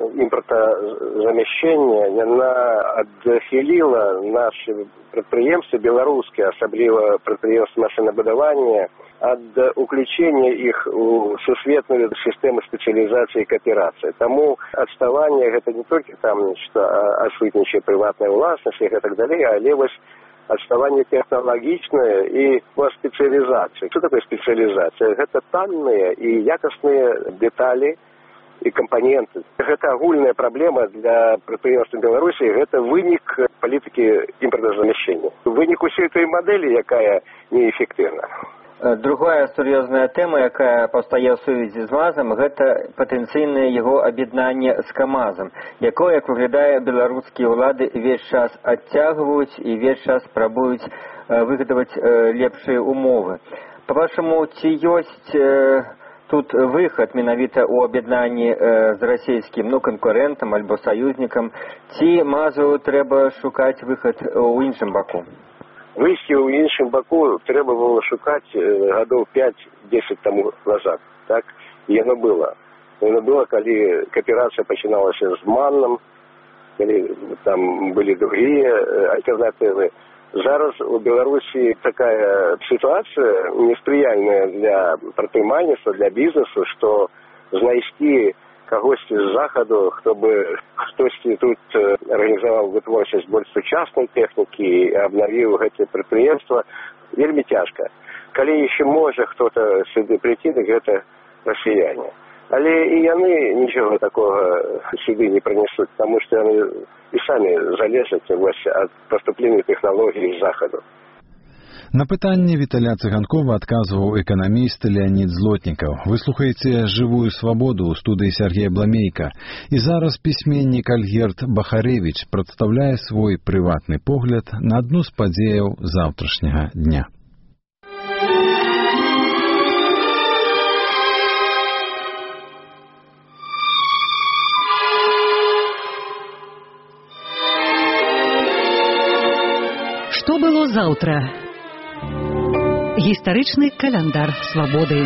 імпартазамяшчэння, яна адхіліла нашы прадпрыемствы беларускія, асабліва прадпрыемствы машынабудавання, ад уключення іх у сусветную сістэму спецыялізацыі і кааперацыі. Таму адставанне гэта не толькі там нешта адсутнічае прыватная ўласнасць і гэтак далей, але вось адставанне тэхналагічнае і спецыялізацыі. Што такое спецыялізацыя? Гэта танныя і якасныя дэталі і кампаненты. Гэта агульная праблема для прадпрыемстваў Беларусі, гэта вынік палітыкі імпартазамяшчэння. Вынік усёй той мадэлі, якая неэфектыўна. Другая сур'ёзная тэма, якая паўстае ў сувязі з МАЗам, гэта патэнцыйнае яго аб'яднанне з КАМАЗам, якое, як выглядае, беларускія ўлады ўвесь час адцягваюць і ўвесь час спрабуюць выгадаваць лепшыя умовы. Па-вашаму, ці ёсць тут выхад менавіта ў аб'яднанні з расійскім, ну, канкурэнтам альбо саюзнікам, ці МАЗу трэба шукаць выхад у іншым баку? Выйсці ў іншым баку трэба было шукаць гадоў пяць-дзесяць таму назад. Так? І яно было. Яно было, калі кааперацыя пачыналася з МАНам, калі там былі другія альтэрнатывы. Зараз у Беларусі такая сітуацыя неспрыяльная для прадпрымальніцтва, для бізнесу, што знайсці кагосьці з захаду, хто бы хтосьці тут арганізаваў вытворчасць больш сучаснай тэхнікі і абнавіў гэтае прадпрыемства, вельмі цяжка. Калі яшчэ можа хто-то сюды прыйти, дык гэта расіяне. Але і яны нічога такога сюды не прынесуць, таму што яны і самі залежаць ад паступлення тэхналогій з захаду. На пытанне Віталя Цыганкова адказваў эканаміст Леонид Злотнікаў. Вы слухаеце «Жывую свабоду» ў студыі Сергея Бламейка. І зараз пісьменнік Альгерд Бахарэвіч прадстаўляе свой прыватны погляд на адну з падзеяў заўтрашняга дня. было заўтра? Гістарычны каляндар свабоды.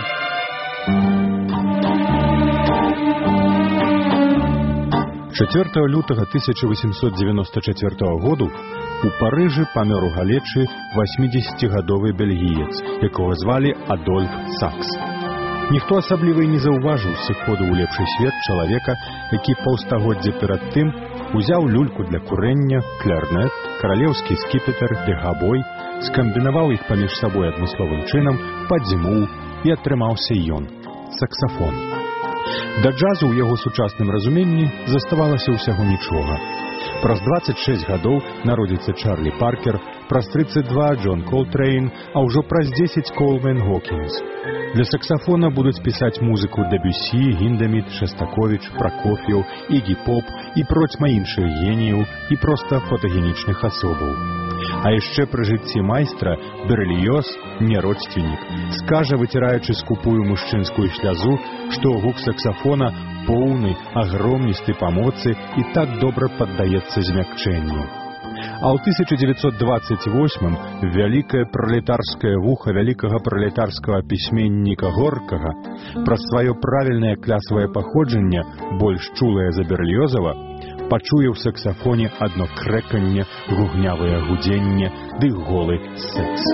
чацвёртага лютага тысяча восемьсот девяносто четвёртого году у Парыжы памёр у галечы восьмидесятигадовы бельгіец, якога звалі Адольф Сакс. Ніхто асабліва і не заўважыў сыходу ў лепшы свет чалавека, які паўстагоддзя перад тым узяў люльку для курэння, кларнет, каралеўскі скіпетр, бегабой, скамбінаваў іх паміж сабой адмысловым чынам, падзьмуў і атрымаўся ён — саксафон. Да джазу ў яго сучасным разуменні заставалася ўсяго нічога. Праз дваццаць шэсць гадоў народзіцца Чарлі Паркер, праз трыццаць два Джон Колтрейн, а ўжо праз дзесяць Колмен Гокінс. Для саксафона будуць пісаць музыку Дебюсі, Гіндеміт, Шастаковіч, Пракоф'еў, Ігі Поп і процьма іншых геніяў і проста фотагенічных асобаў. А яшчэ пры жыцці майстра Берліёз, не родственнік, скажа, выціраючы скупую мужчынскую слязу, што гук саксафона поўны, агромністы па моцы і так добра паддаецца змякчэнню. А ў тысяча дзевяцьсот дваццаць восьмым вялікае пралетарскае вуха вялікага пралетарскага пісьменніка Горкага праз сваё правільнае клясавае паходжанне, больш чулае за Берліёзава, пачуе ў саксафоне адно крэканне, гугнявае гудзенне ды голы секс.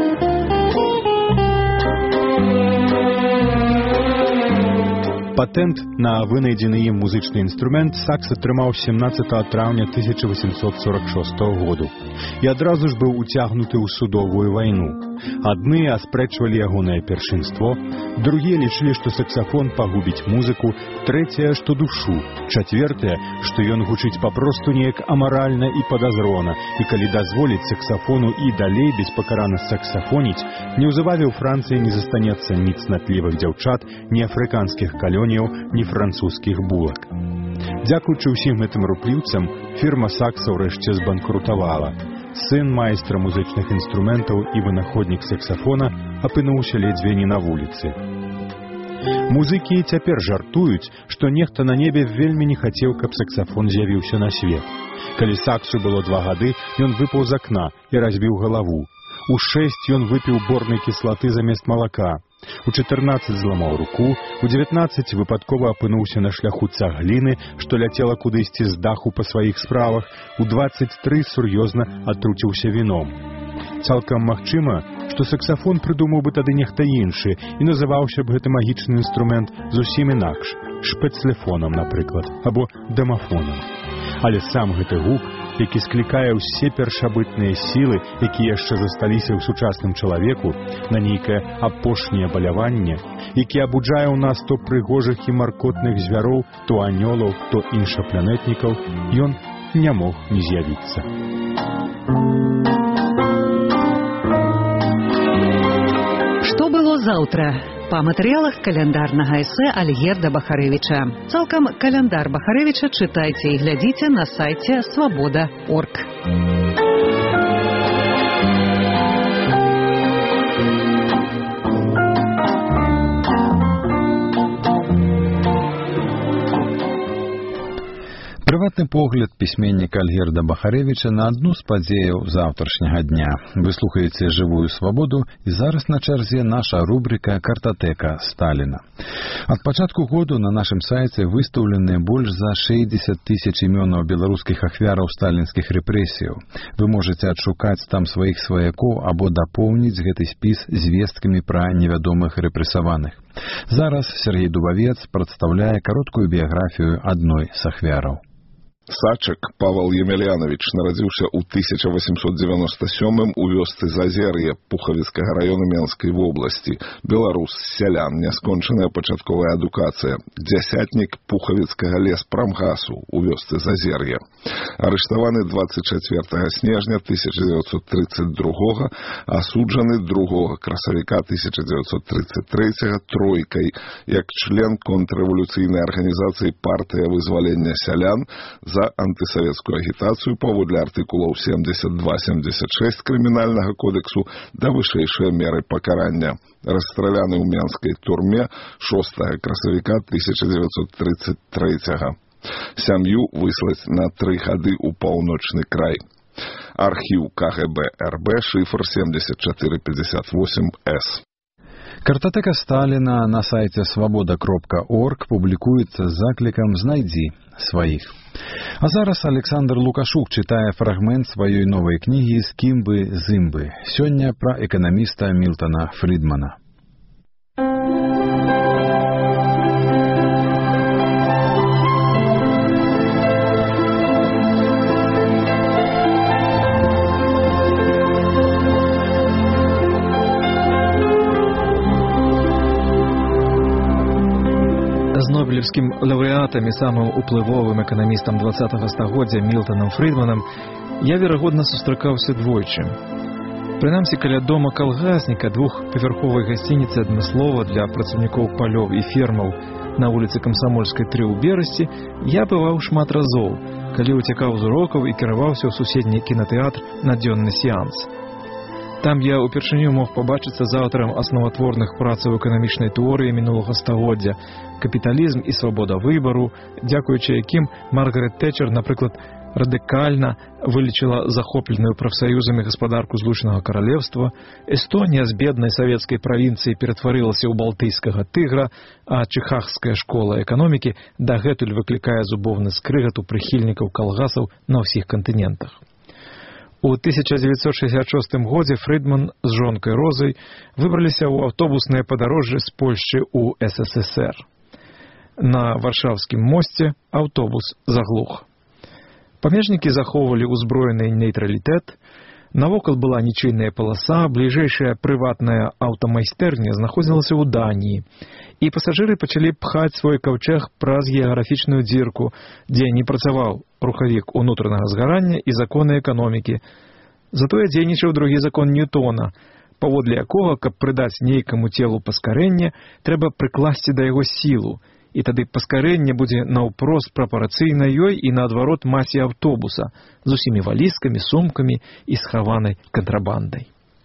Патэнт на вынайдзены ім музычны інструмент Сакс атрымаў семнаццатага траўня тысяча восемьсот сорок шостого году і адразу ж быў уцягнуты ў судовую вайну. Адны аспрэчвалі ягонае першынство, другія лічылі, што саксафон пагубіць музыку, трэцяе, што душу, чацвёртае, што ён гучыць папросту неяк амаральна і падазрона, і калі дазволіць саксафону і далей беспакарана саксафоніць, неўзабаве ў Францыі не застанецца ні цнатлівых дзяўчат, ні афрыканскіх калёніяў, ні французскіх булак. Дзякуючы ўсім гэтым рупліўцам, фірма Сакса ўрэшце збанкрутавала. Сын майстра музычных інструментаў і вынаходнік саксафона апынуўся ледзьве не на вуліцы. Музыкі і цяпер жартуюць, што нехта на небе вельмі не хацеў, каб саксафон з'явіўся на свет. Калі Саксу было два гады, ён выпаў з акна і разбіў галаву. У шэсць ён выпіў борнай кіслаты замест малака. У чатырнаццаць зламаў руку, у дзевятнаццаць выпадкова апынуўся на шляху цагліны, што ляцела кудысьці з даху па сваіх справах, у дваццаць тры сур'ёзна атруціўся віном. Цалкам магчыма, што саксафон прыдумаў бы тады нехта іншы і называўся б гэты магічны інструмент зусім інакш, шпэцлефонам, напрыклад, або дамафонам. Але сам гэты гук, які склікае ўсе першабытныя сілы, якія яшчэ засталіся ў сучасным чалавеку, на нейкае апошняе баляванне, які абуджае ў нас то прыгожых і маркотных звяроў, то анёлаў, то іншапланетнікаў, ён не мог не з'явіцца. Што было заўтра? Па матэрыялах каляндарнага эсэ Альгерда Бахарэвіча. Цалкам каляндар Бахарэвіча чытайце і глядзіце на сайце свабода точка орг. Прыватны погляд пісьменніка Альгерда Бахарэвіча на адну з падзеяў заўтрашняга дня. Вы слухаеце «Жывую свабоду» і зараз на чарзе наша рубрика «Картатэка Сталіна». Ад пачатку году на нашым сайце выстаўлены больш за шэсцьдзесят тысяч імёнаў беларускіх ахвяраў сталінскіх рэпрэсіяў. Вы можаце адшукаць там сваіх сваякоў або дапоўніць гэты спіс звесткамі пра невядомых рэпрэсаваных. Зараз Сергей Дубавец прадстаўляе кароткую біяграфію адной з ахвяраў. Сачак Павел Емельянович нарадзіўся ў тысяча восемьсот девяносто сёмым у вёсцы Зазер'е Пухавіцкага раёна Менскай вобласці. Беларус, сялян, няскончаная пачатковая адукацыя. Дзясятнік Пухавіцкага леспрамгасу у вёсцы Зазер'е. Арыштаваны двадцать чацвёртага снежня тысяча дзевяцьсот тридцать другога, асуджаны другога красавіка тысяча дзевяцьсот тридцать трэцяга тройкай як член контррэвалюцыйнай арганізацыі партыя вызвалення сялян за антысавецкую агітацыю паводле артыкулаў семьдесят два семьдесят шесть крымінальнага кодексу да вышэйшыя меры пакарання. Расстраляны ў менскай турме шостага красавіка тысяча дзевяцьсот тридцать трэцяга. Сям'ю выслаць на тры гады ў паўночны край. Архіў КГБ РБ, шифр семьдесят четыре пятьдесят восемь эс. Картатэка Сталіна на сайце свабода кропка орг публікуецца з заклікам «Знайдзі сваіх». А зараз Александр Лукашук чытае фрагмент сваёй новай кнігі «З кім бы, з ім бы». Сёння пра эканаміста Мілтана Фрідмана. Нобелевскім лаўрэатам і самым уплывовым эканамістам двадцатага стагоддзя Мілтанам Фрідманам я, верагодна, сустракаўся двойчы. Прынамсі, каля дома калгасніка, двухпавярховай гасцініцы адмыслова для працаўнікоў палёў і фермаў на вуліцы Камсамольскай тры ў Берасці, я бываў шмат разоў, калі уцякаў з урокаў і кіраваўся ў суседні кінатэатр на дзённы сеанс. Там я упершыню мог пабачыцца з аўтарам асноватворных працаў эканамічнай тэорыі мінулага стагоддзя «Капіталізм і свабода выбару», дзякуючы якім Маргарет Тэтчер, напрыклад, радыкальна вылечыла захопленую прафсаюзамі гаспадарку Злучанага Каралевства, Эстонія з беднай савецкай правінцыі ператварылася ў балтыйскага тыгра, а чыхагская школа эканомікі дагэтуль выклікае зубовны скрыгат у прыхільнікаў калгасаў на ўсіх кантынентах. У тысяча дзевяцьсот шэсцьдзесят шостым годзе Фрідман з жонкай Розай выбраліся ў аўтобусныя падарожжы з Польшчы ў эс эс эс эр. На варшаўскім мосце аўтобус заглух. Памежнікі захоўвалі ўзброены нейтралітэт, навокал была нічыйная паласа, бліжэйшая прыватная аўтамайстэрня знаходзілася ў Даніі, і пасажыры пачалі пхаць свой каўчэг праз геаграфічную дзірку, дзе не працаваў рухавік унутранага згарання і законы эканомікі. Затое дзейнічаў другі закон Ньютона, паводле якога, каб прыдаць нейкаму целу паскарэнне, трэба прыкласці да яго сілу, і тады паскарэнне будзе наўпрост прапарцыйна ёй і наадварот масе аўтобуса з усімі валізкамі, сумкамі і схаванай кантрабандай.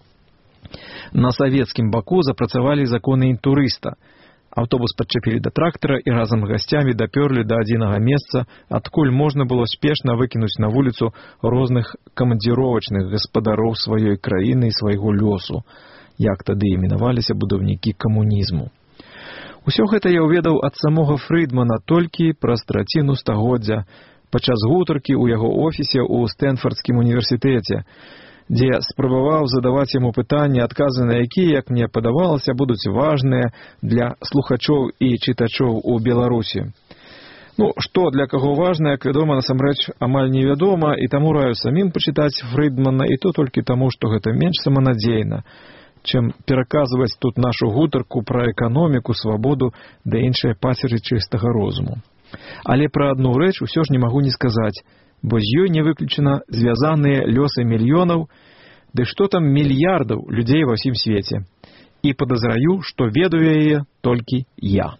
На савецкім баку запрацавалі законы інтурыста. Аўтобус падчапілі да трактара і разам з гасцямі дапёрлі да адзінага месца, адкуль можна было спешна выкінуць на вуліцу розных камандзіровачных гаспадароў сваёй краіны і свайго лёсу, як тады іменаваліся будаўнікі камунізму. Усё гэта я ўведаў ад самога Фрідмана толькі праз траціну стагоддзя, падчас гутаркі ў яго офісе ў Стэнфардскім універсітэце, дзе спрабаваў задаваць яму пытанні, адказы на якія, як мне падавалася, будуць важныя для слухачоў і чытачоў у Беларусі. Ну, што для каго важна, як вядома, насамрэч амаль невядома, і таму раю самім пачытаць Фрідмана, і то толькі таму, што гэта менш саманадзейна, чым пераказваць тут нашу гутарку пра эканоміку, свабоду да іншыя пацеры чыстага розуму. Але пра адну рэч усё ж не магу не сказаць, бо з ёй не выключана звязаныя лёсы мільёнаў, ды што там мільярдаў людзей ва ўсім свеце. І падазраю, што ведаю яе толькі я.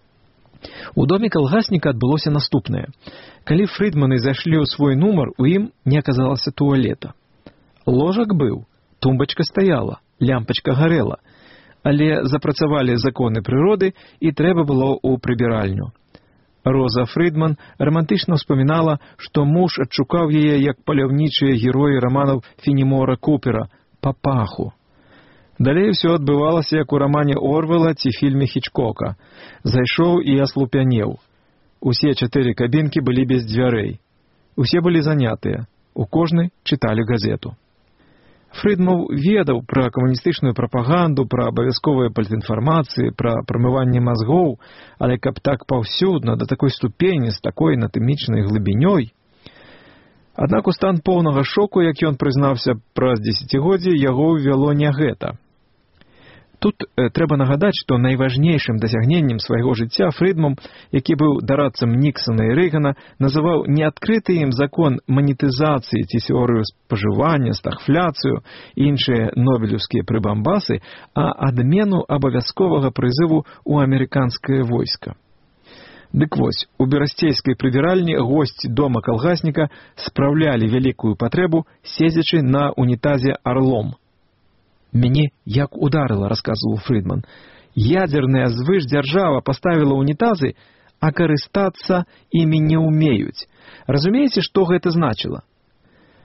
У доме калгасніка адбылося наступнае. Калі Фрідманы зайшлі ў свой нумар, у ім не аказалася туалета. Ложак быў, тумбачка стаяла, лямпачка гарэла, але запрацавалі законы прыроды і трэба было ў прыбіральню. Роза Фрідман романтычна ўспамінала, што муж адшукаў яе як паляўнічыя героі раманаў Фенімора Купера па паху. Далей усё адбывалася як у рамане Орвела ці фільме Хічкока. Зайшоў і аслупянеў. Усе чатыры кабінкі былі без дзвярэй. Усе былі занятыя. У кожнай чыталі газету. Фрідман ведаў пра камуністычную прапаганду, пра абавязковыя палітінфармацыі, пра прамыванне мазгоў, але каб так паўсюдна, да такой ступені, з такой анатамічнай глыбінёй. Аднак у стан поўнага шоку, як ён прызнаўся праз дзесяцігоддзі, яго ўвяло не гэта. Тут э, трэба нагадаць, што найважнейшым дасягненнем свайго жыцця Фрідман, які быў дарадцам Ніксана і Рэйгана, называў не адкрыты ім закон манетызацыі ці теорыю спажывання, стагфляцыю і іншыя нобелеўскія прыбамбасы, а адмену абавязковага прызыву ў амерыканскае войска. Дык вось, у берасцейскай прыбіральні госці дома калгасніка спраўлялі вялікую патрэбу, седзячы на унітазе «Арлом». «Мяне як ударыла», — расказваў Фрідман. «Ядзерная звышдзяржава паставіла унітазы, а карыстацца імі не ўмеюць. Разумееце, што гэта значыла?»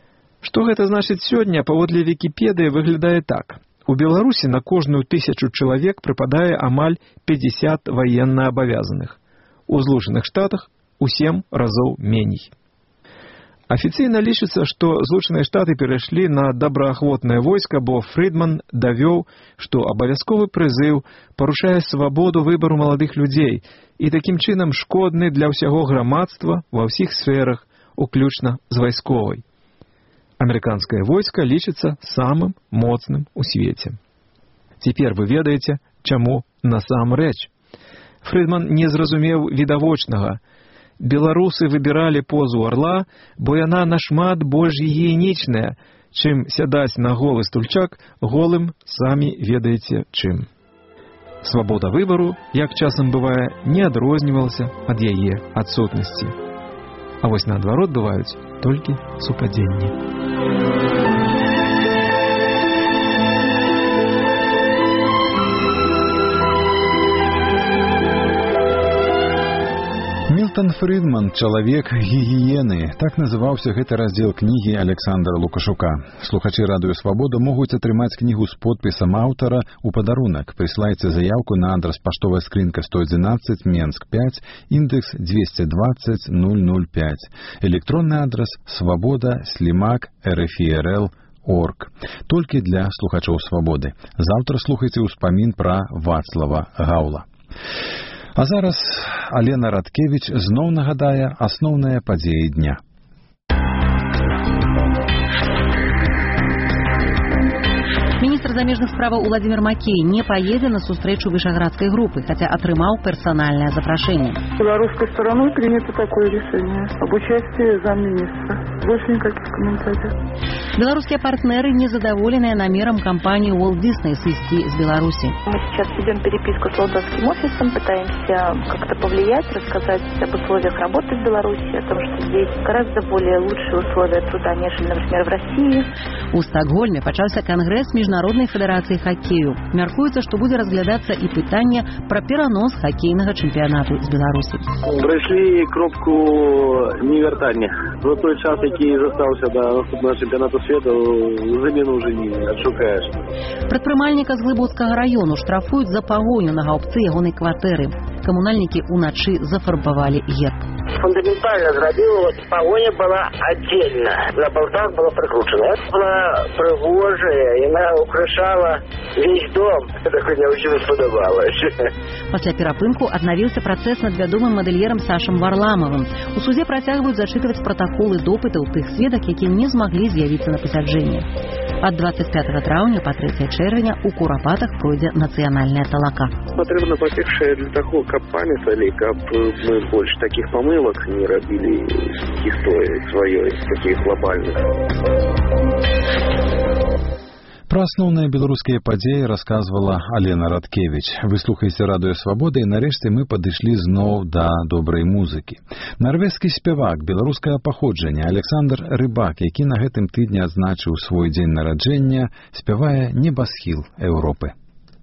Што гэта значыць сёння, паводле Вікіпедыі выглядае так. У Беларусі на кожную тысячу чалавек прыпадае амаль пятьдесят ваеннаабавязаных. У Злучаных Штатах у сем разоў меней. Афіцыйна лічыцца, што Злучаныя Штаты перайшлі на добраахвотнае войска, бо Фрыдман давёў, што абавязковы прызыў парушае свабоду выбару маладых людзей і такім чынам шкодны для ўсяго грамадства ва ўсіх сферах, уключна з вайсковай. Амерыканскае войска лічыцца самым моцным у свеце. Цяпер вы ведаеце, чаму насамрэч. Фрыдман не зразумеў відавочнага. Беларусы выбіралі позу арла, бо яна нашмат больш гігіенічная, чым сядаць на голы стульчак голым, самі ведаеце чым. Свабода выбару, як часам бывае, не адрознівалася ад яе адсутнасці. А вось наадварот бываюць толькі супадзенні. Мілтон Фрыдман – чалавек гігіены. Так называўся гэты раздзел кнігі Александра Лукашука. Слухачы Радыё Свабода могуць атрымаць кнігу з подпісам аўтара ў падарунак. Прыслайце заяўку на адрас паштовая скрынка сто адзінаццаць, Менск пяць, індекс двести двадцать ноль ноль пять. Электронны адрас свабода слімак рфрл орг. Толькі для слухачоў Свабоды. Заўтра слухайце ўспамін пра Вацлава Гаўла. А зараз Алена Радкевіч зноў нагадае асноўныя падзеі дня. Министр замежных справаў Владимир Макей не поедет на сустрэчу Вышеградской группы, хотя отрымал персональное запрошение. Белорусской стороной принято такое решение об участии замминистра. Больше никаких комментариев. Белорусские партнеры незадоволенные намером компании Walt Disney свести с Беларуси. Мы сейчас ведем переписку с лондонским офисом, пытаемся как-то повлиять, рассказать об условиях работы в Беларуси, о том, что здесь гораздо более лучшие условия труда, нежели, например, в России. У Стокгольме пачаўся конгресс Международной федерации хоккею. Мяркуецца, што будзе разглядацца і пытанне пра перанос хоккейнага чэмпіянату з Беларусі. Прайшлі кропку невяртання. За той час, які застаўся да наступнага чэмпіянату свету, замену ўжо не адшукаеш. Прадпрымальніка з Глыбоцкага раёну штрафуюць за пагоню на гаўбцы ягонай кватэры. Камунальнікі ўначы зафарбавалі герб. Фундаментально зрабіла, вот погоня была отдельно. На болтах было прикручено. Это была пригожая, и она украшала весь дом. Это мне очень сподобалось. Пасля перапынку аднавіўся працэс над вядомым мадэльерам Сашам Варламавым. У судзе працягваюць зачытваць пратаколы допытаў тых сведак, якія не змаглі з'явіцца на пасяджэнні. Ад двадцать пятого траўня па трэцяе чэрвеня у Курапатах пройдзе нацыянальная талака. Патрэбна, па-першае, для таго, каб памяталі, каб мы больш такіх памылак не рабілі гісторыі сваёй, такіх глобальных. Пра асноўныя беларускія падзеі расказвала Алена Радкевіч. Вы слухаеце Радыё Свабода, і нарэшце мы падышлі зноў да добрай музыкі. Нарвежскі спявак беларускага паходжання Александр Рыбак, які на гэтым тыдні адзначыў свой дзень нараджэння, спявае «Небасхіл Еўропы».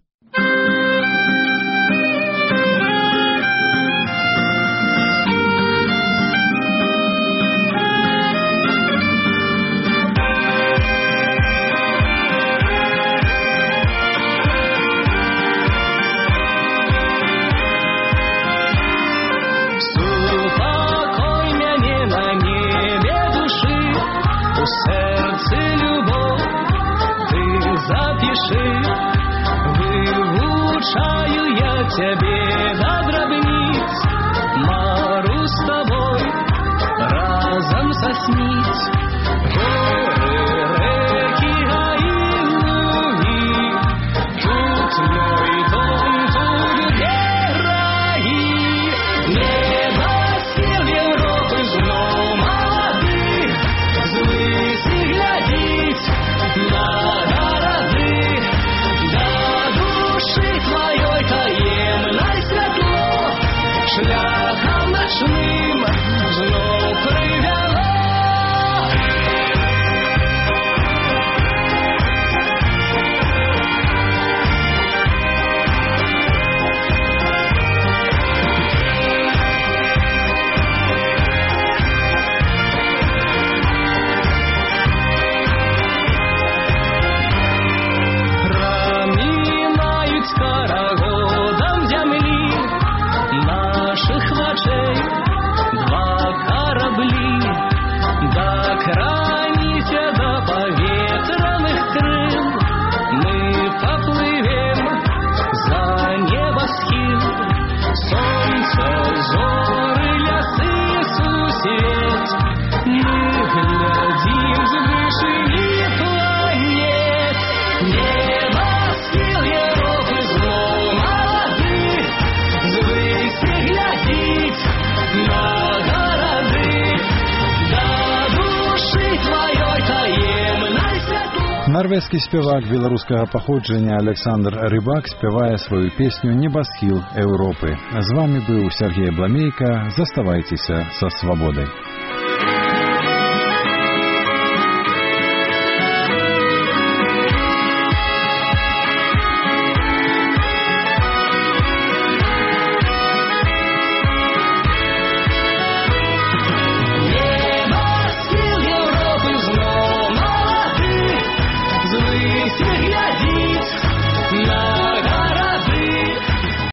Вывучаю я тебе до гробниц, мару с тобой разом соснить. Горы, реки, гаи, луги, тут мой дом, тут герои. Небосхил Европы знов молодых, звыси глядеть на шляхом ночным знов привело. Нарвежскі спявак беларускага паходжання Александр Рыбак спявае сваю песню «Небасхіл Еўропы». З вамі быў Сергей Бламейка. Заставайцеся са свабодай.